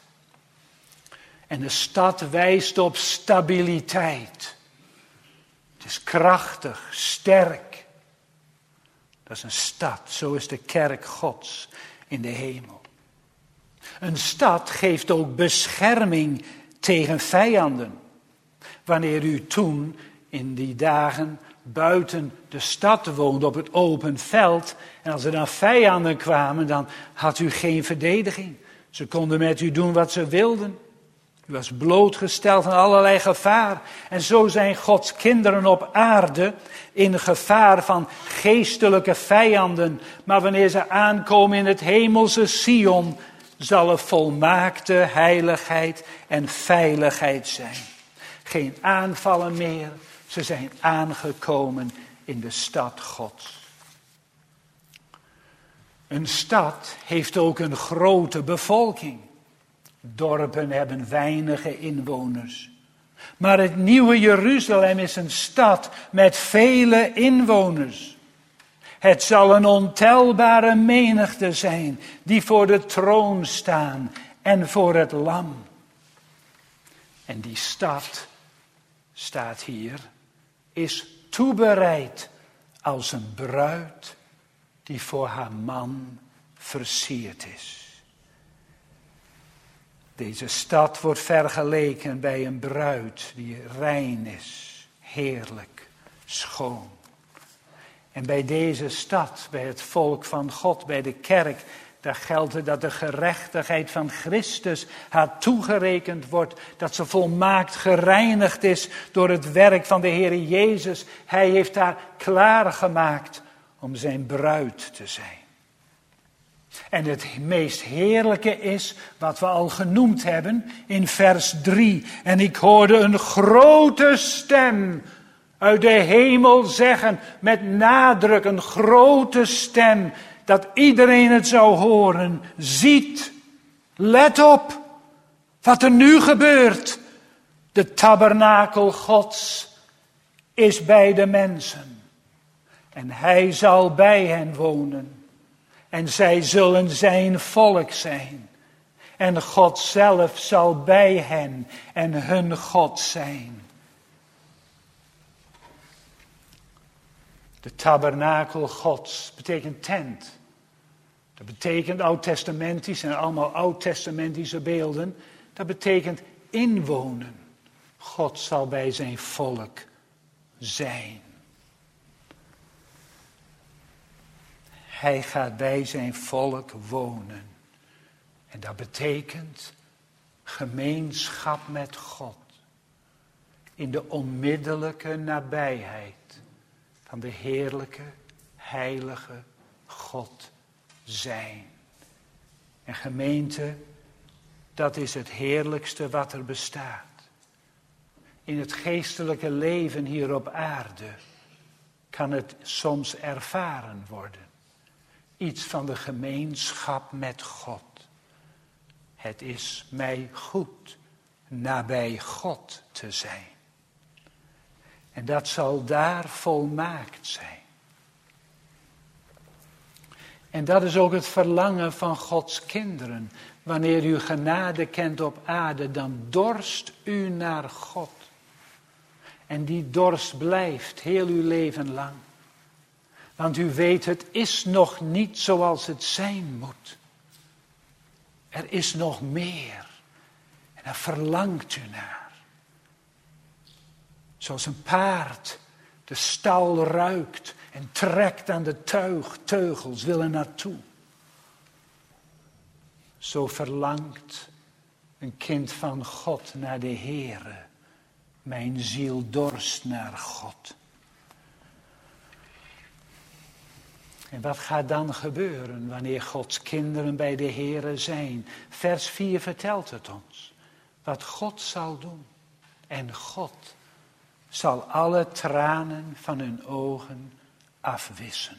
En de stad wijst op stabiliteit. Het is krachtig, sterk. Dat is een stad, zo is de kerk Gods in de hemel. Een stad geeft ook bescherming tegen vijanden. Wanneer u toen in die dagen buiten de stad woonde op het open veld. En als er dan vijanden kwamen, dan had u geen verdediging. Ze konden met u doen wat ze wilden. U was blootgesteld aan allerlei gevaar. En zo zijn Gods kinderen op aarde in gevaar van geestelijke vijanden. Maar wanneer ze aankomen in het hemelse Sion, zal er volmaakte heiligheid en veiligheid zijn. Geen aanvallen meer, ze zijn aangekomen in de stad Gods. Een stad heeft ook een grote bevolking. Dorpen hebben weinige inwoners. Maar het nieuwe Jeruzalem is een stad met vele inwoners. Het zal een ontelbare menigte zijn die voor de troon staan en voor het lam. En die stad, staat hier, is toebereid als een bruid die voor haar man versierd is. Deze stad wordt vergeleken bij een bruid die rein is, heerlijk, schoon. En bij deze stad, bij het volk van God, bij de kerk, daar geldt dat de gerechtigheid van Christus haar toegerekend wordt. Dat ze volmaakt gereinigd is door het werk van de Heer Jezus. Hij heeft haar klaargemaakt om zijn bruid te zijn. En het meest heerlijke is wat we al genoemd hebben in vers drie. En ik hoorde een grote stem uit de hemel zeggen, met nadruk, een grote stem, dat iedereen het zou horen. Ziet, let op, wat er nu gebeurt. De tabernakel Gods is bij de mensen. En hij zal bij hen wonen. En zij zullen zijn volk zijn. En God zelf zal bij hen en hun God zijn. De tabernakel Gods betekent tent. Dat betekent oud-testamentisch en allemaal oud-testamentische beelden. Dat betekent inwonen. God zal bij zijn volk zijn. Hij gaat bij zijn volk wonen. En dat betekent gemeenschap met God. In de onmiddellijke nabijheid van de heerlijke, heilige God zijn. En gemeente, dat is het heerlijkste wat er bestaat. In het geestelijke leven hier op aarde kan het soms ervaren worden. Iets van de gemeenschap met God. Het is mij goed nabij God te zijn. En dat zal daar volmaakt zijn. En dat is ook het verlangen van Gods kinderen. Wanneer u genade kent op aarde, dan dorst u naar God. En die dorst blijft heel uw leven lang. Want u weet, het is nog niet zoals het zijn moet. Er is nog meer. En daar verlangt u naar. Zoals een paard de stal ruikt en trekt aan de tuig, teugels, wil er naartoe. Zo verlangt een kind van God naar de Heere. Mijn ziel dorst naar God. En wat gaat dan gebeuren wanneer Gods kinderen bij de Heere zijn? Vers vier vertelt het ons. Wat God zal doen. En God zal alle tranen van hun ogen afwissen.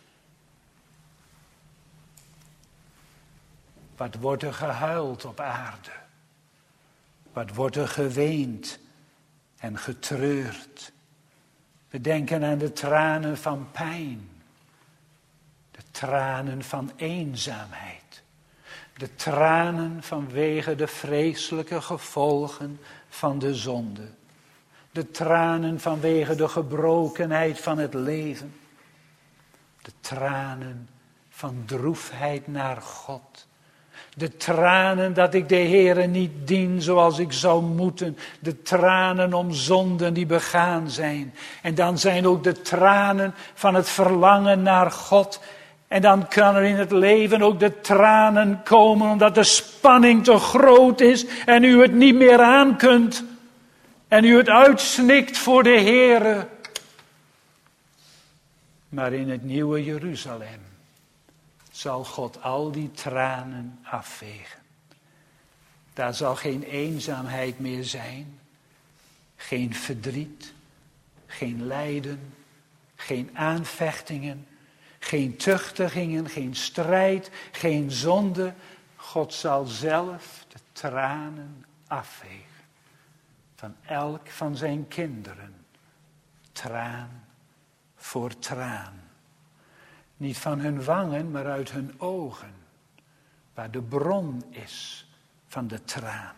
Wat wordt er gehuild op aarde? Wat wordt er geweend en getreurd? We denken aan de tranen van pijn. De tranen van eenzaamheid. De tranen vanwege de vreselijke gevolgen van de zonde. De tranen vanwege de gebrokenheid van het leven. De tranen van droefheid naar God. De tranen dat ik de Heere niet dien zoals ik zou moeten. De tranen om zonden die begaan zijn. En dan zijn ook de tranen van het verlangen naar God. En dan kan er in het leven ook de tranen komen omdat de spanning te groot is en u het niet meer aan kunt. En u het uitsnikt voor de Heere. Maar in het nieuwe Jeruzalem zal God al die tranen afvegen. Daar zal geen eenzaamheid meer zijn. Geen verdriet. Geen lijden. Geen aanvechtingen. Geen tuchtigingen. Geen strijd. Geen zonde. God zal zelf de tranen afvegen. Van elk van zijn kinderen. Traan voor traan. Niet van hun wangen, maar uit hun ogen. Waar de bron is van de tranen.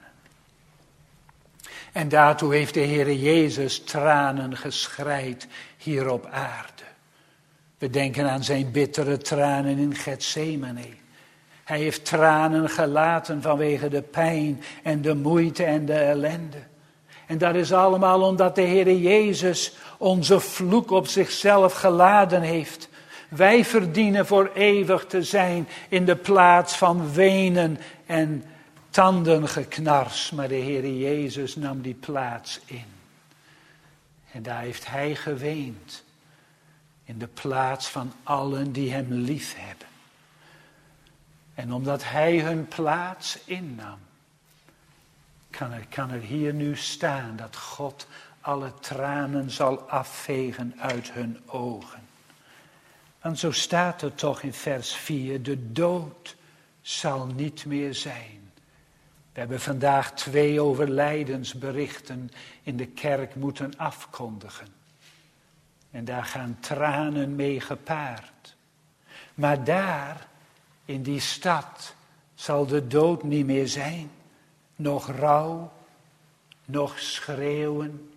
En daartoe heeft de Heere Jezus tranen geschreid hier op aarde. We denken aan zijn bittere tranen in Getsemane. Hij heeft tranen gelaten vanwege de pijn en de moeite en de ellende. En dat is allemaal omdat de Heere Jezus onze vloek op zichzelf geladen heeft. Wij verdienen voor eeuwig te zijn in de plaats van wenen en tandengeknars. Maar de Heere Jezus nam die plaats in. En daar heeft hij geweend. In de plaats van allen die hem lief hebben. En omdat hij hun plaats innam. Kan er, kan er hier nu staan dat God alle tranen zal afvegen uit hun ogen. Want zo staat er toch in vers vier. De dood zal niet meer zijn. We hebben vandaag twee overlijdensberichten in de kerk moeten afkondigen. En daar gaan tranen mee gepaard. Maar daar, in die stad, zal de dood niet meer zijn. Nog rouw, nog schreeuwen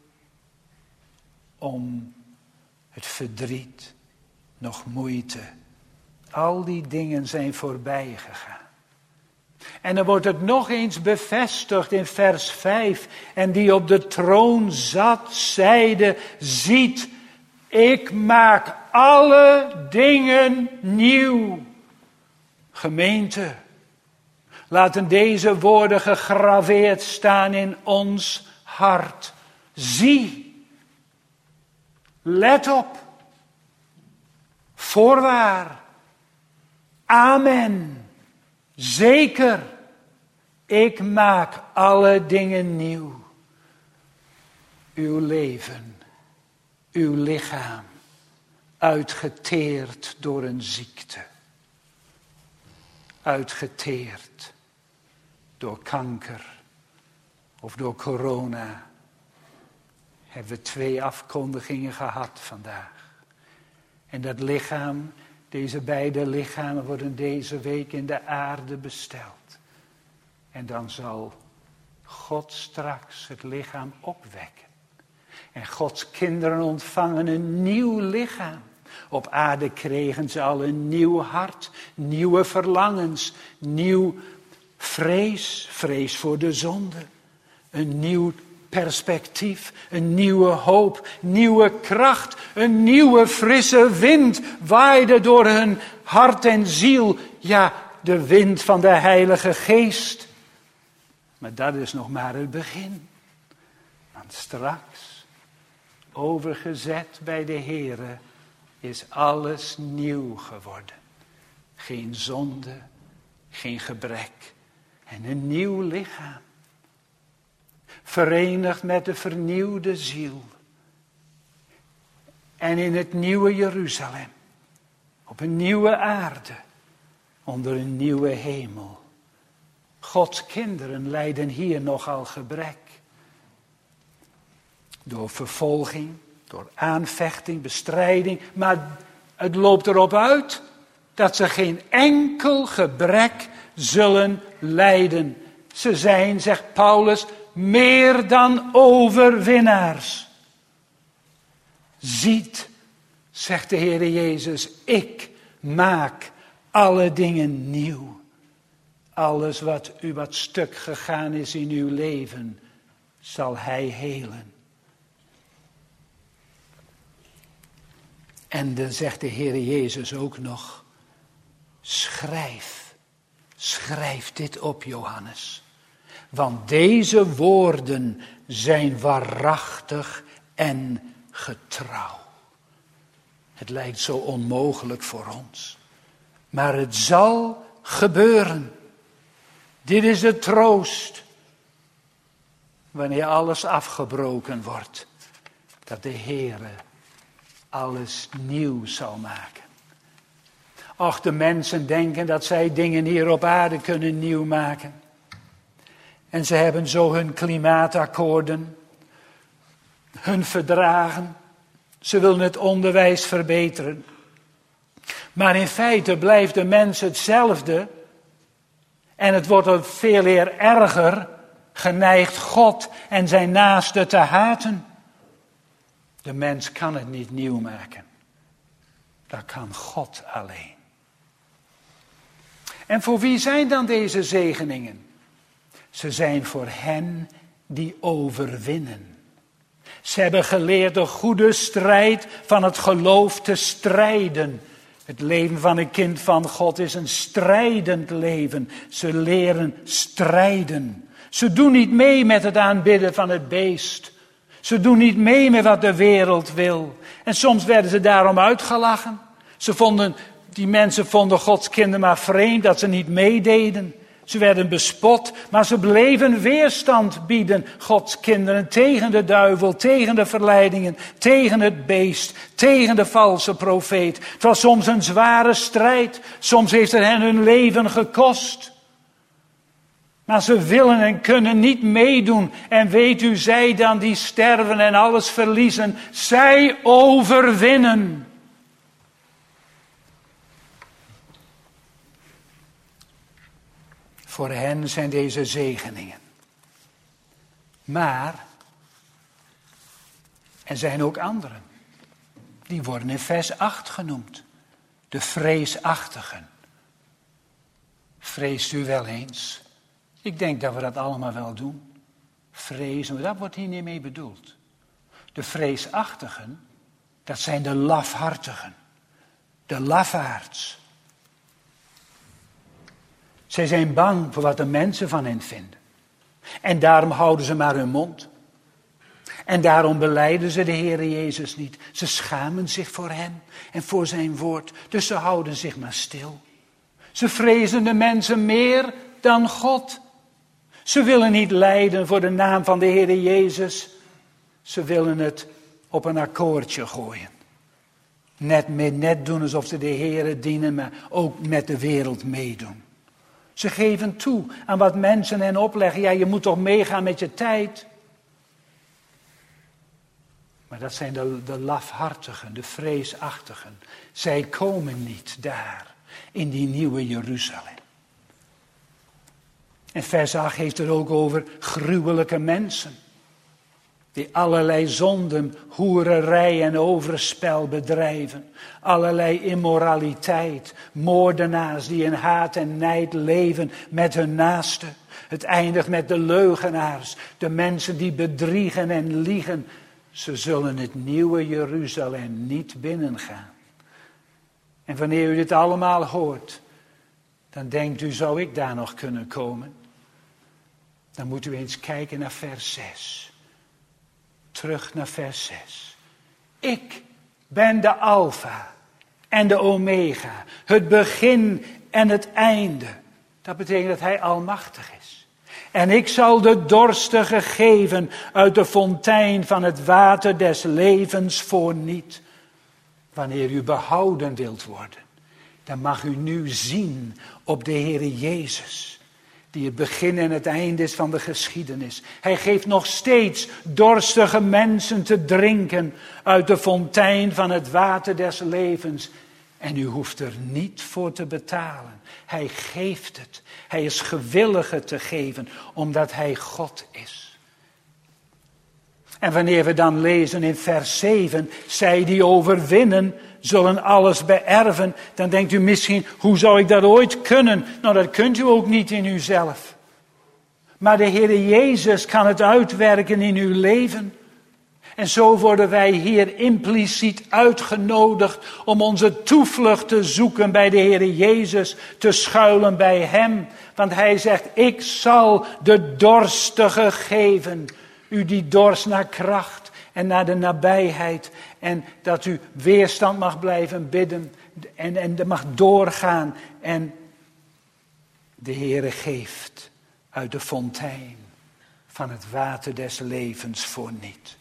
om het verdriet, nog moeite. Al die dingen zijn voorbij gegaan. En dan wordt het nog eens bevestigd in vers vijf. En die op de troon zat, zeide, ziet, ik maak alle dingen nieuw. Gemeente, laten deze woorden gegraveerd staan in ons hart. Zie, let op, voorwaar, amen, zeker, ik maak alle dingen nieuw. Uw leven, uw lichaam, uitgeteerd door een ziekte. Uitgeteerd door kanker of door corona. Hebben we twee afkondigingen gehad vandaag. En dat lichaam, deze beide lichamen worden deze week in de aarde besteld. En dan zal God straks het lichaam opwekken. En Gods kinderen ontvangen een nieuw lichaam. Op aarde kregen ze al een nieuw hart, nieuwe verlangens, nieuw vrees, vrees voor de zonde. Een nieuw perspectief, een nieuwe hoop, nieuwe kracht, een nieuwe frisse wind waaide door hun hart en ziel. Ja, de wind van de Heilige Geest. Maar dat is nog maar het begin. Want straks, overgezet bij de Heere, is alles nieuw geworden. Geen zonde, geen gebrek en een nieuw lichaam. Verenigd met de vernieuwde ziel. En in het nieuwe Jeruzalem. Op een nieuwe aarde. Onder een nieuwe hemel. Gods kinderen lijden hier nogal gebrek. Door vervolging. Door aanvechting, bestrijding. Maar het loopt erop uit dat ze geen enkel gebrek zullen lijden. Ze zijn, zegt Paulus, meer dan overwinnaars. Ziet, zegt de Heere Jezus, ik maak alle dingen nieuw. Alles wat u wat stuk gegaan is in uw leven, zal hij helen. En dan zegt de Heere Jezus ook nog, schrijf, schrijf dit op, Johannes. Want deze woorden zijn waarachtig en getrouw. Het lijkt zo onmogelijk voor ons. Maar het zal gebeuren. Dit is de troost. Wanneer alles afgebroken wordt. Dat de Heere alles nieuw zal maken. Och, de mensen denken dat zij dingen hier op aarde kunnen nieuw maken. En ze hebben zo hun klimaatakkoorden, hun verdragen. Ze willen het onderwijs verbeteren. Maar in feite blijft de mens hetzelfde. En het wordt ook veel eer erger, geneigd God en zijn naaste te haten. De mens kan het niet nieuw maken. Dat kan God alleen. En voor wie zijn dan deze zegeningen? Ze zijn voor hen die overwinnen. Ze hebben geleerd de goede strijd van het geloof te strijden. Het leven van een kind van God is een strijdend leven. Ze leren strijden. Ze doen niet mee met het aanbidden van het beest. Ze doen niet mee met wat de wereld wil. En soms werden ze daarom uitgelachen. Ze vonden, die mensen vonden Gods kinderen maar vreemd dat ze niet meededen. Ze werden bespot, maar ze bleven weerstand bieden, Gods kinderen, tegen de duivel, tegen de verleidingen, tegen het beest, tegen de valse profeet. Het was soms een zware strijd, soms heeft het hen hun leven gekost. Maar ze willen en kunnen niet meedoen. En weet u, zij dan die sterven en alles verliezen, zij overwinnen. Voor hen zijn deze zegeningen. Maar er zijn ook anderen. Die worden in vers acht genoemd. De vreesachtigen. Vreest u wel eens? Ik denk dat we dat allemaal wel doen. Vrezen, maar dat wordt hier niet mee bedoeld. De vreesachtigen, dat zijn de lafhartigen. De lafaards. Zij zijn bang voor wat de mensen van hen vinden. En daarom houden ze maar hun mond. En daarom belijden ze de Heere Jezus niet. Ze schamen zich voor hem en voor zijn woord. Dus ze houden zich maar stil. Ze vrezen de mensen meer dan God. Ze willen niet lijden voor de naam van de Heere Jezus. Ze willen het op een akkoordje gooien. Net, net doen alsof ze de Heere dienen, maar ook met de wereld meedoen. Ze geven toe aan wat mensen hen opleggen. Ja, je moet toch meegaan met je tijd. Maar dat zijn de, de lafhartigen, de vreesachtigen. Zij komen niet daar, in die nieuwe Jeruzalem. En vers acht heeft er ook over gruwelijke mensen. Die allerlei zonden, hoererij en overspel bedrijven. Allerlei immoraliteit. Moordenaars die in haat en nijd leven met hun naaste. Het eindigt met de leugenaars. De mensen die bedriegen en liegen. Ze zullen het nieuwe Jeruzalem niet binnengaan. En wanneer u dit allemaal hoort, dan denkt u, zou ik daar nog kunnen komen? Dan moet u eens kijken naar vers zes. Terug naar vers zes. Ik ben de Alfa en de Omega. Het begin en het einde. Dat betekent dat hij almachtig is. En ik zal de dorstige geven uit de fontein van het water des levens voorniet. Wanneer u behouden wilt worden, dan mag u nu zien op de Heere Jezus. Die het begin en het einde is van de geschiedenis. Hij geeft nog steeds dorstige mensen te drinken uit de fontein van het water des levens. En u hoeft er niet voor te betalen. Hij geeft het. Hij is gewillig het te geven, omdat hij God is. En wanneer we dan lezen in vers zeven, zij die overwinnen, zullen alles beërven. Dan denkt u misschien, hoe zou ik dat ooit kunnen? Nou, dat kunt u ook niet in uzelf. Maar de Heere Jezus kan het uitwerken in uw leven. En zo worden wij hier impliciet uitgenodigd om onze toevlucht te zoeken bij de Heere Jezus, te schuilen bij hem. Want hij zegt, ik zal de dorstige geven. U die dorst naar kracht en naar de nabijheid. En dat u weerstand mag blijven bidden. En, en dat mag doorgaan. En de Heere geeft uit de fontein van het water des levens voorniet.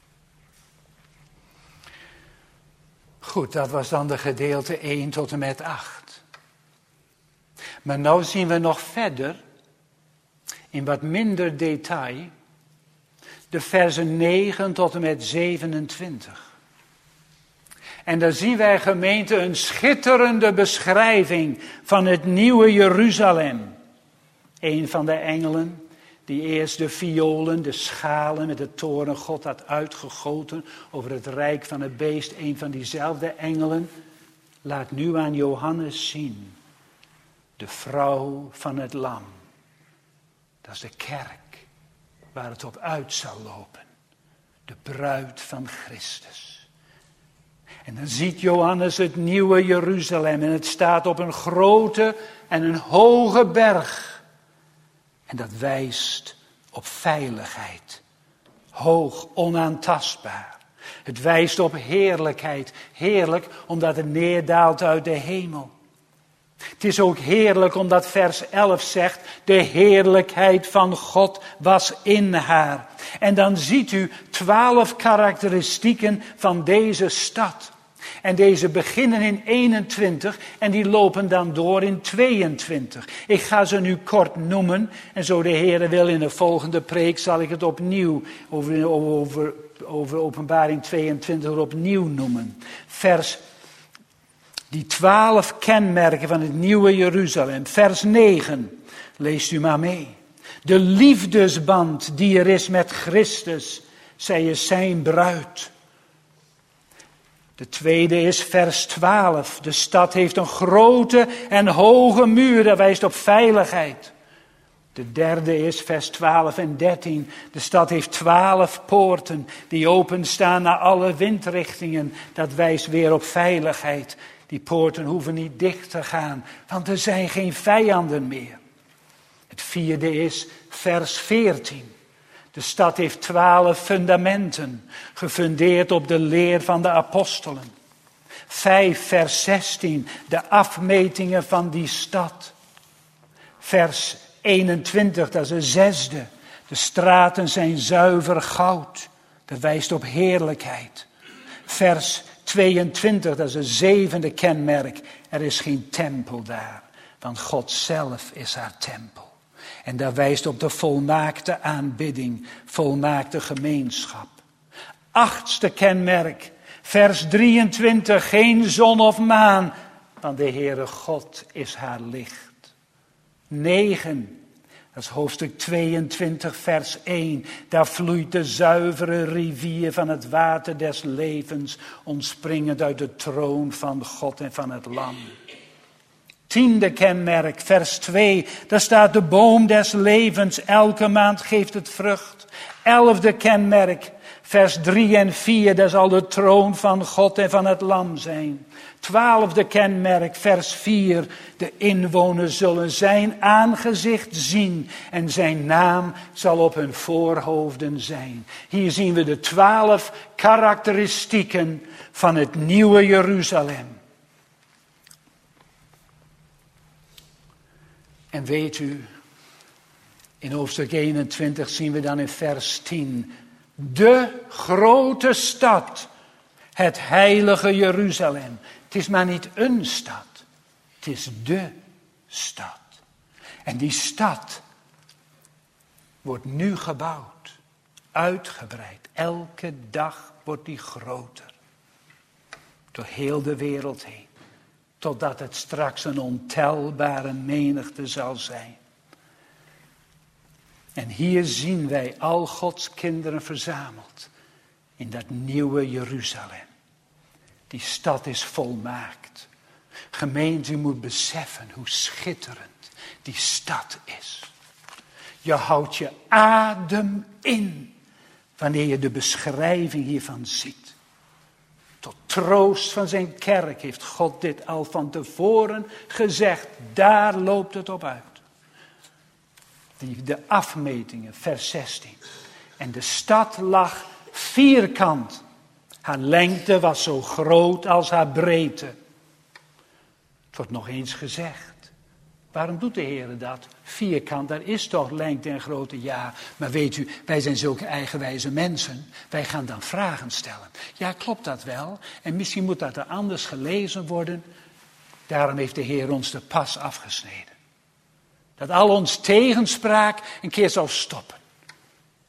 Goed, dat was dan de gedeelte één tot en met acht. Maar nu zien we nog verder, in wat minder detail, de versen negen tot en met zevenentwintig. En daar zien wij, gemeente, een schitterende beschrijving van het nieuwe Jeruzalem. Een van de engelen die eerst de violen, de schalen met de toren God had uitgegoten over het rijk van het beest. Een van diezelfde engelen laat nu aan Johannes zien de vrouw van het lam. Dat is de kerk waar het op uit zal lopen. De bruid van Christus. En dan ziet Johannes het nieuwe Jeruzalem en het staat op een grote en een hoge berg. En dat wijst op veiligheid. Hoog, onaantastbaar. Het wijst op heerlijkheid. Heerlijk omdat het neerdaalt uit de hemel. Het is ook heerlijk omdat vers elf zegt, de heerlijkheid van God was in haar. En dan ziet u twaalf karakteristieken van deze stad. En deze beginnen in eenentwintig en die lopen dan door in tweeëntwintig. Ik ga ze nu kort noemen en zo de Heer wil in de volgende preek zal ik het opnieuw over, over, over Openbaring tweeëntwintig opnieuw noemen. Vers Die twaalf kenmerken van het nieuwe Jeruzalem. Vers negen, leest u maar mee. De liefdesband die er is met Christus, zij is zijn bruid. De tweede is vers twaalf. De stad heeft een grote en hoge muur, dat wijst op veiligheid. De derde is vers twaalf en dertien. De stad heeft twaalf poorten die openstaan naar alle windrichtingen. Dat wijst weer op veiligheid. Die poorten hoeven niet dicht te gaan, want er zijn geen vijanden meer. Het vierde is vers veertien. De stad heeft twaalf fundamenten, gefundeerd op de leer van de apostelen. Vijf, vers zestien, de afmetingen van die stad. Vers eenentwintig, dat is de zesde. De straten zijn zuiver goud. Dat wijst op heerlijkheid. Vers tweeëntwintig, dat is het zevende kenmerk. Er is geen tempel daar, want God zelf is haar tempel. En dat wijst op de volmaakte aanbidding, volmaakte gemeenschap. Achtste kenmerk, vers drieëntwintig, geen zon of maan, want de Heere God is haar licht. Negen, dat is hoofdstuk tweeëntwintig, vers één. Daar vloeit de zuivere rivier van het water des levens, ontspringend uit de troon van God en van het Lam. Tiende kenmerk, vers twee, daar staat de boom des levens, elke maand geeft het vrucht. Elfde kenmerk, vers drie en vier, daar zal de troon van God en van het Lam zijn. Twaalfde kenmerk, vers vier, de inwoners zullen zijn aangezicht zien en zijn naam zal op hun voorhoofden zijn. Hier zien we de twaalf karakteristieken van het nieuwe Jeruzalem. En weet u, in hoofdstuk eenentwintig zien we dan in vers tien, de grote stad, het heilige Jeruzalem. Het is maar niet een stad, het is de stad. En die stad wordt nu gebouwd, uitgebreid. Elke dag wordt die groter, door heel de wereld heen. Totdat het straks een ontelbare menigte zal zijn. En hier zien wij al Gods kinderen verzameld. In dat nieuwe Jeruzalem. Die stad is volmaakt. Gemeente, u moet beseffen hoe schitterend die stad is. Je houdt je adem in. Wanneer je de beschrijving hiervan ziet. Tot troost van zijn kerk heeft God dit al van tevoren gezegd. Daar loopt het op uit. Die, de afmetingen, vers zestien. En de stad lag vierkant. Haar lengte was zo groot als haar breedte. Het wordt nog eens gezegd. Waarom doet de Heer dat? Vierkant, daar is toch lengte en grootte, ja. Maar weet u, wij zijn zulke eigenwijze mensen. Wij gaan dan vragen stellen. Ja, klopt dat wel? En misschien moet dat er anders gelezen worden. Daarom heeft de Heer ons de pas afgesneden. Dat al ons tegenspraak een keer zal stoppen.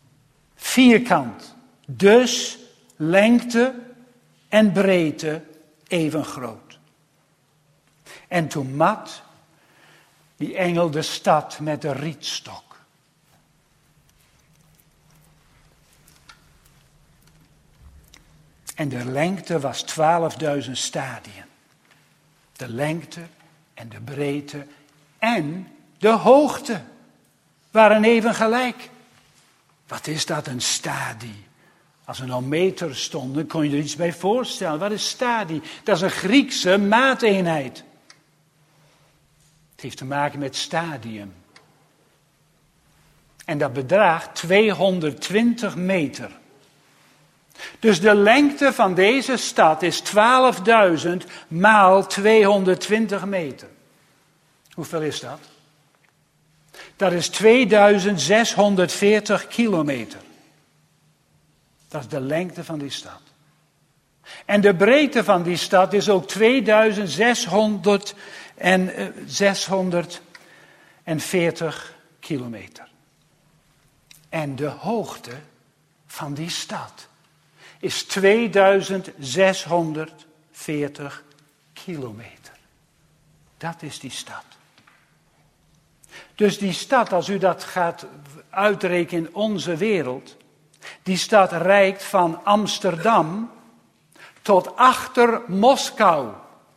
Vierkant, dus lengte en breedte even groot. En toen mat die engel de stad met de rietstok. En de lengte was twaalfduizend stadien. De lengte en de breedte en de hoogte waren even gelijk. Wat is dat, een stadie? Als er nou meters stonden, kon je er iets bij voorstellen. Wat is stadie? Dat is een Griekse maateenheid. Het heeft te maken met stadium. En dat bedraagt tweehonderdtwintig meter. Dus de lengte van deze stad is twaalfduizend maal tweehonderdtwintig meter. Hoeveel is dat? Dat is tweeduizend zeshonderdveertig kilometer. Dat is de lengte van die stad. En de breedte van die stad is ook tweeduizend zeshonderdveertig kilometer. En de hoogte van die stad is tweeduizend zeshonderdveertig kilometer. Dat is die stad. Dus die stad, als u dat gaat uitrekenen in onze wereld, die stad reikt van Amsterdam tot achter Moskou.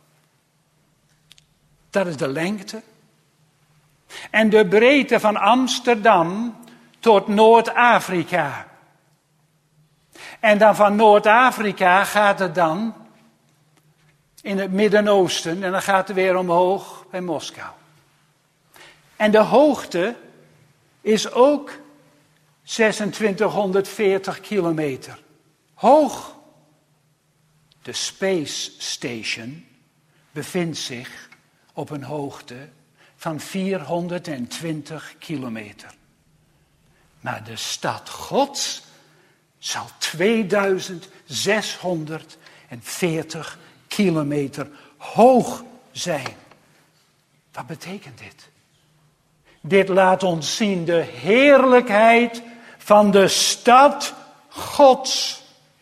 Dat is de lengte. En de breedte van Amsterdam tot Noord-Afrika. En dan van Noord-Afrika gaat het dan in het Midden-Oosten en dan gaat het weer omhoog bij Moskou. En de hoogte is ook zesentwintighonderdveertig kilometer. Hoog. De Space Station bevindt zich op een hoogte van vierhonderdtwintig kilometer. Maar de stad Gods zal tweeduizend zeshonderdveertig kilometer hoog zijn. Wat betekent dit? Dit laat ons zien de heerlijkheid van de stad Gods.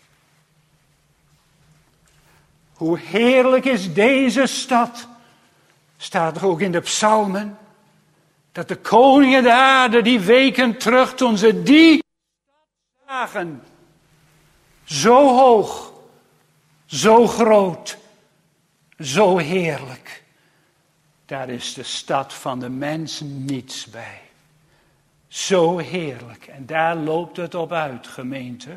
Hoe heerlijk is deze stad? Staat er ook in de psalmen. Dat de koningen der aarde die weken terug toen ze die stad zagen. Zo hoog, zo groot, zo heerlijk. Daar is de stad van de mens niets bij. Zo heerlijk. En daar loopt het op uit, gemeente.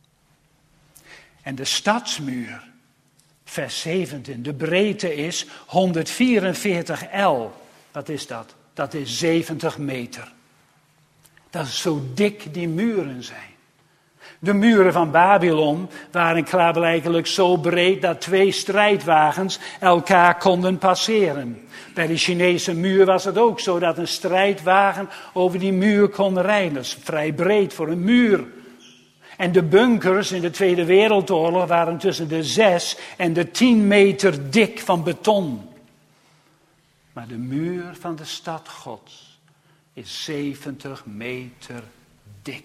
En de stadsmuur, vers zeventien, de breedte is honderdvierenveertig el. Wat is dat? Dat is zeventig meter. Dat is zo dik die muren zijn. De muren van Babylon waren klaarblijkelijk zo breed dat twee strijdwagens elkaar konden passeren. Bij de Chinese muur was het ook zo dat een strijdwagen over die muur kon rijden. Dat is vrij breed voor een muur. En de bunkers in de Tweede Wereldoorlog waren tussen de zes en de tien meter dik van beton. Maar de muur van de stad Gods is zeventig meter dik.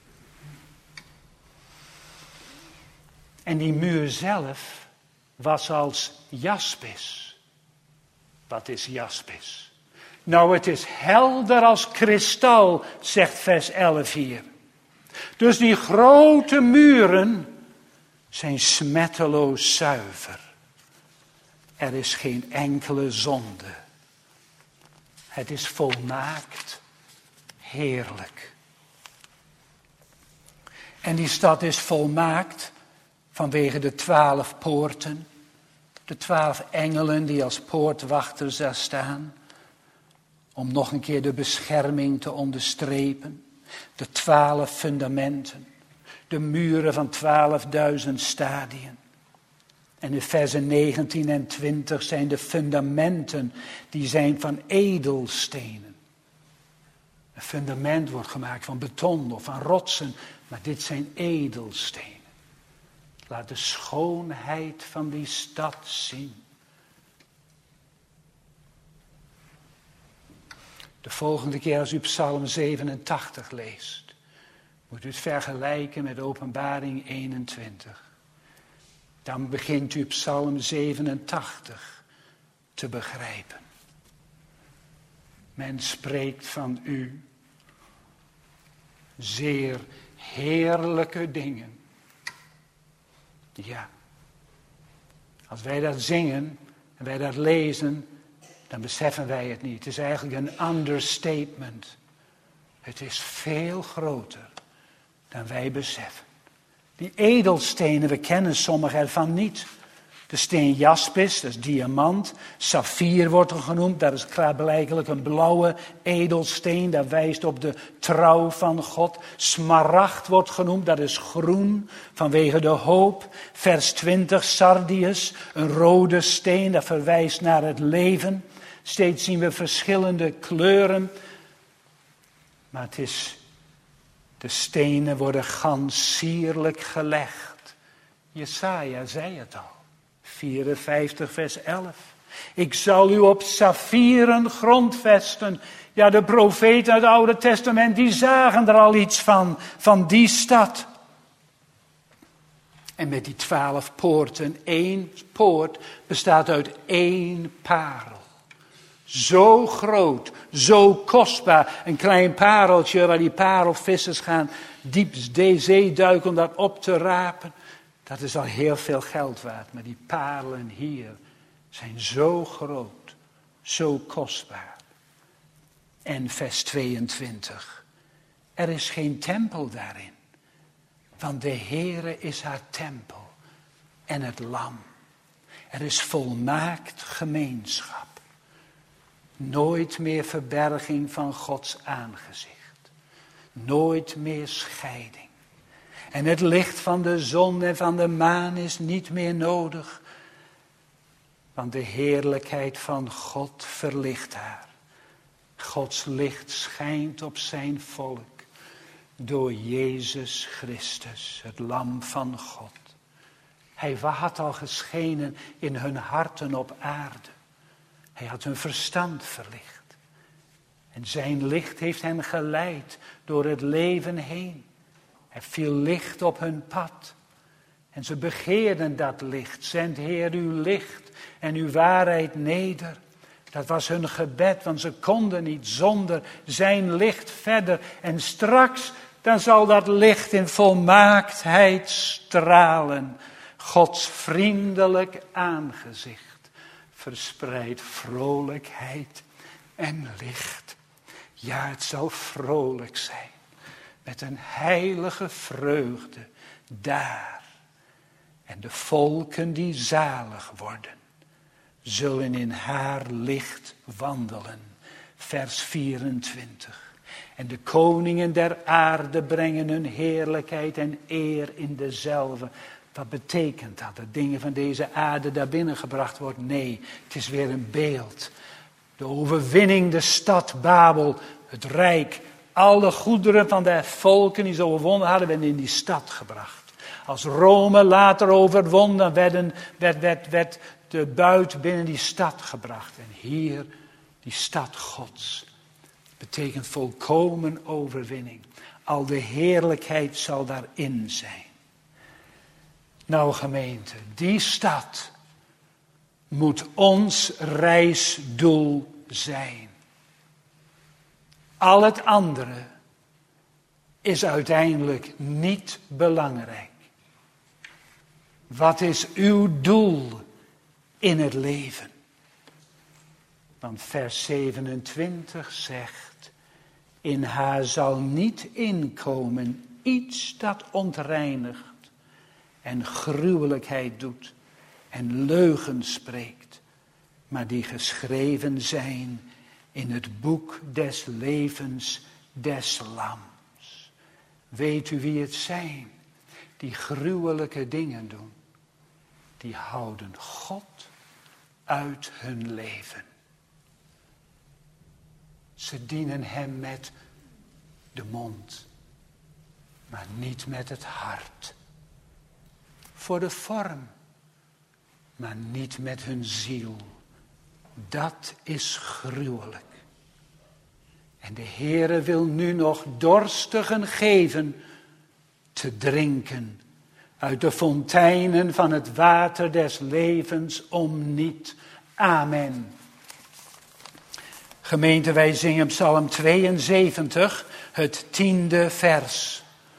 En die muur zelf was als jaspis. Wat is jaspis? Nou, het is helder als kristal, zegt vers elf hier. Dus die grote muren zijn smetteloos zuiver. Er is geen enkele zonde. Het is volmaakt heerlijk. En die stad is volmaakt vanwege de twaalf poorten. De twaalf engelen die als poortwachters daar staan. Om nog een keer de bescherming te onderstrepen. De twaalf fundamenten. De muren van twaalfduizend stadien. En in versen negentien en twintig zijn de fundamenten die zijn van edelstenen. Een fundament wordt gemaakt van beton of van rotsen. Maar dit zijn edelstenen. Laat de schoonheid van die stad zien. De volgende keer als u Psalm zevenentachtig leest, moet u het vergelijken met Openbaring eenentwintig. Dan begint u Psalm zevenentachtig te begrijpen. Men spreekt van u zeer heerlijke dingen. Ja. Als wij dat zingen en wij dat lezen, dan beseffen wij het niet. Het is eigenlijk een understatement. Het is veel groter dan wij beseffen. Die edelstenen, we kennen sommige ervan niet. De steen jaspis, dat is diamant. Saffier wordt er genoemd, dat is klaarblijkelijk een blauwe edelsteen. Dat wijst op de trouw van God. Smaragd wordt genoemd, dat is groen, vanwege de hoop. Vers twintig, sardius, een rode steen, dat verwijst naar het leven. Steeds zien we verschillende kleuren. Maar het is, de stenen worden gans sierlijk gelegd. Jesaja zei het al. vierenvijftig vers elf. Ik zal u op saffieren grondvesten. Ja, de profeten uit het Oude Testament, die zagen er al iets van, van die stad. En met die twaalf poorten, één poort bestaat uit één parel. Zo groot, zo kostbaar. Een klein pareltje waar die parelvissers gaan diep de zee duiken om dat op te rapen. Dat is al heel veel geld waard. Maar die parelen hier zijn zo groot, zo kostbaar. En vers tweeëntwintig. Er is geen tempel daarin. Want de Heere is haar tempel en het lam. Er is volmaakt gemeenschap. Nooit meer verberging van Gods aangezicht. Nooit meer scheiding. En het licht van de zon en van de maan is niet meer nodig. Want de heerlijkheid van God verlicht haar. Gods licht schijnt op zijn volk. Door Jezus Christus, het lam van God. Hij had al geschenen in hun harten op aarde. Hij had hun verstand verlicht. En zijn licht heeft hen geleid door het leven heen. Er viel licht op hun pad. En ze begeerden dat licht. Zend Heer uw licht en uw waarheid neder. Dat was hun gebed, want ze konden niet zonder zijn licht verder. En straks, dan zal dat licht in volmaaktheid stralen. Gods vriendelijk aangezicht verspreidt vrolijkheid en licht. Ja, het zal vrolijk zijn. Met een heilige vreugde daar. En de volken die zalig worden, zullen in haar licht wandelen. Vers vierentwintig. En de koningen der aarde brengen hun heerlijkheid en eer in dezelve. Wat betekent dat? Dat dingen van deze aarde daar binnengebracht worden? Nee, het is weer een beeld. De overwinning, de stad Babel, het rijk. Alle goederen van de volken die ze overwonnen hadden, werden in die stad gebracht. Als Rome later overwon, dan werden, werd, werd, werd de buit binnen die stad gebracht. En hier, die stad Gods, betekent volkomen overwinning. Al de heerlijkheid zal daarin zijn. Nou gemeente, die stad moet ons reisdoel zijn. Al het andere is uiteindelijk niet belangrijk. Wat is uw doel in het leven? Want vers zevenentwintig zegt, in haar zal niet inkomen iets dat ontreinigt en gruwelijkheid doet en leugen spreekt, maar die geschreven zijn in het boek des levens des lams. Weet u wie het zijn die gruwelijke dingen doen? Die houden God uit hun leven. Ze dienen hem met de mond, maar niet met het hart. Voor de vorm, maar niet met hun ziel. Dat is gruwelijk. En de Heere wil nu nog dorstigen geven te drinken uit de fonteinen van het water des levens om niet. Amen. Gemeente, wij zingen Psalm tweeënzeventig, het tiende vers.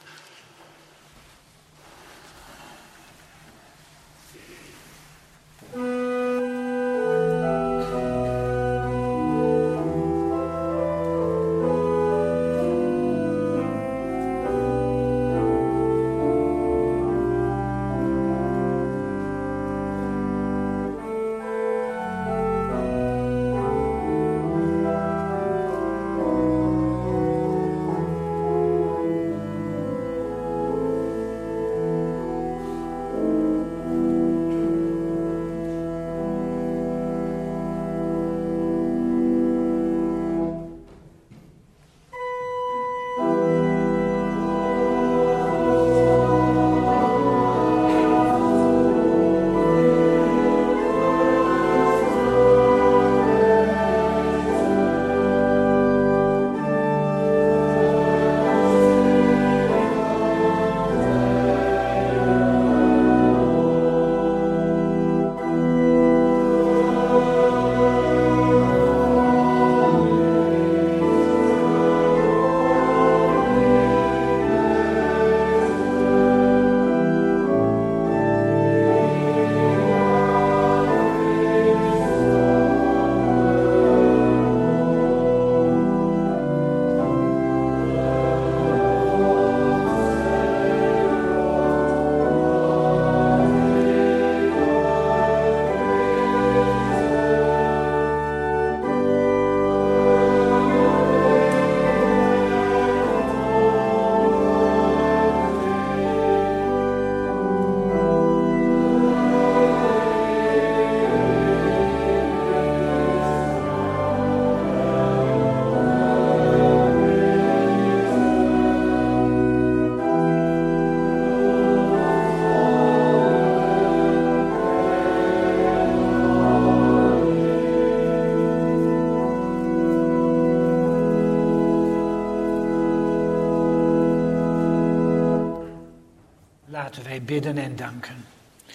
Laten wij bidden en danken.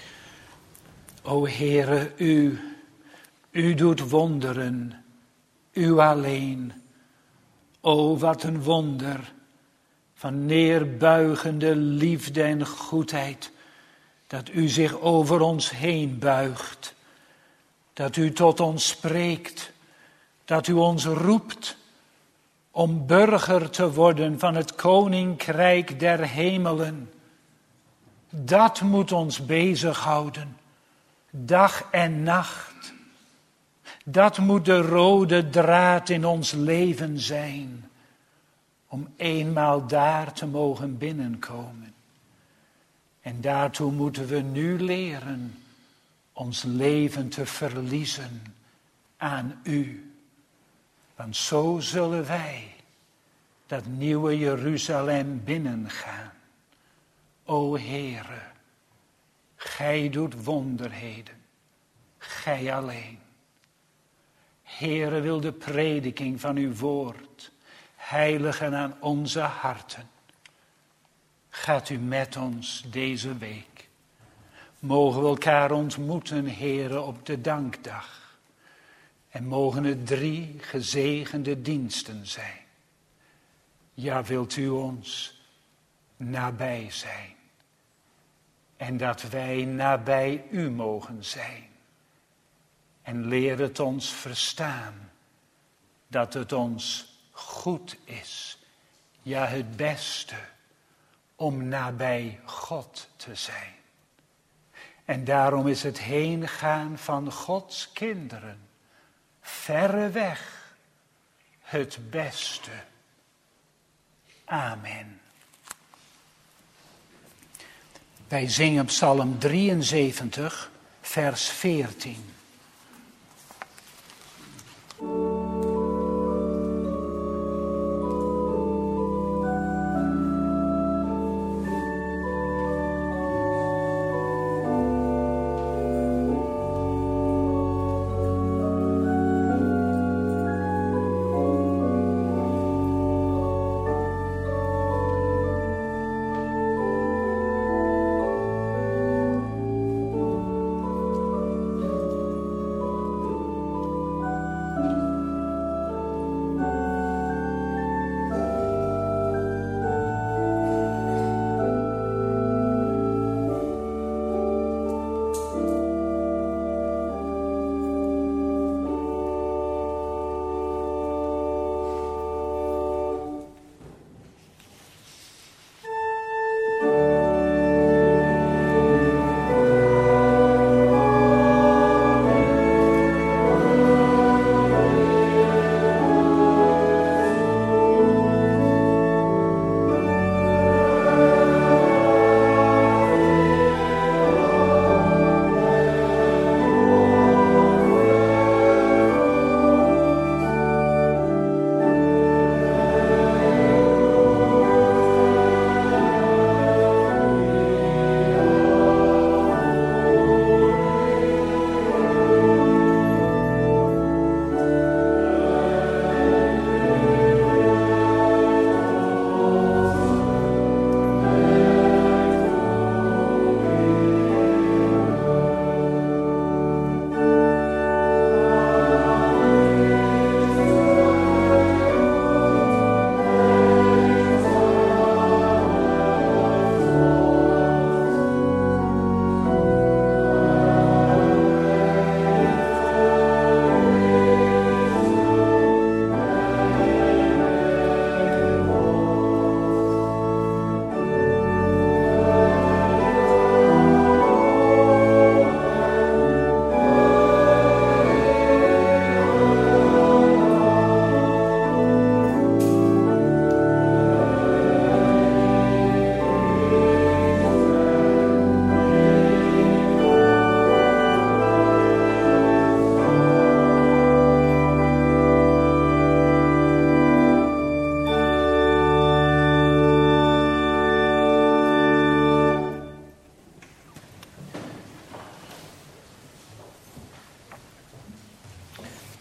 O Heere, u, u doet wonderen, u alleen. O, wat een wonder van neerbuigende liefde en goedheid, dat u zich over ons heen buigt, dat u tot ons spreekt, dat u ons roept om burger te worden van het koninkrijk der hemelen. Dat moet ons bezighouden, dag en nacht. Dat moet de rode draad in ons leven zijn, om eenmaal daar te mogen binnenkomen. En daartoe moeten we nu leren ons leven te verliezen aan u. Want zo zullen wij dat nieuwe Jeruzalem binnengaan. O Heere, gij doet wonderheden, gij alleen. Heere, wil de prediking van uw woord heiligen aan onze harten. Gaat u met ons deze week. Mogen we elkaar ontmoeten, Heere, op de dankdag. En mogen het drie gezegende diensten zijn. Ja, wilt u ons nabij zijn. En dat wij nabij u mogen zijn. En leer het ons verstaan. Dat het ons goed is. Ja, het beste. Om nabij God te zijn. En daarom is het heengaan van Gods kinderen. Verreweg het beste. Amen. Wij zingen Psalm drieënzeventig, vers veertien.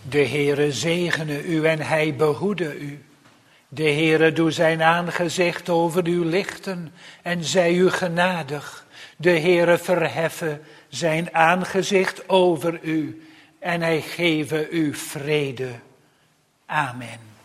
De Heere zegene u en hij behoede u. De Heere doe zijn aangezicht over u lichten en zij u genadig. De Heere verheffe zijn aangezicht over u en hij geve u vrede. Amen.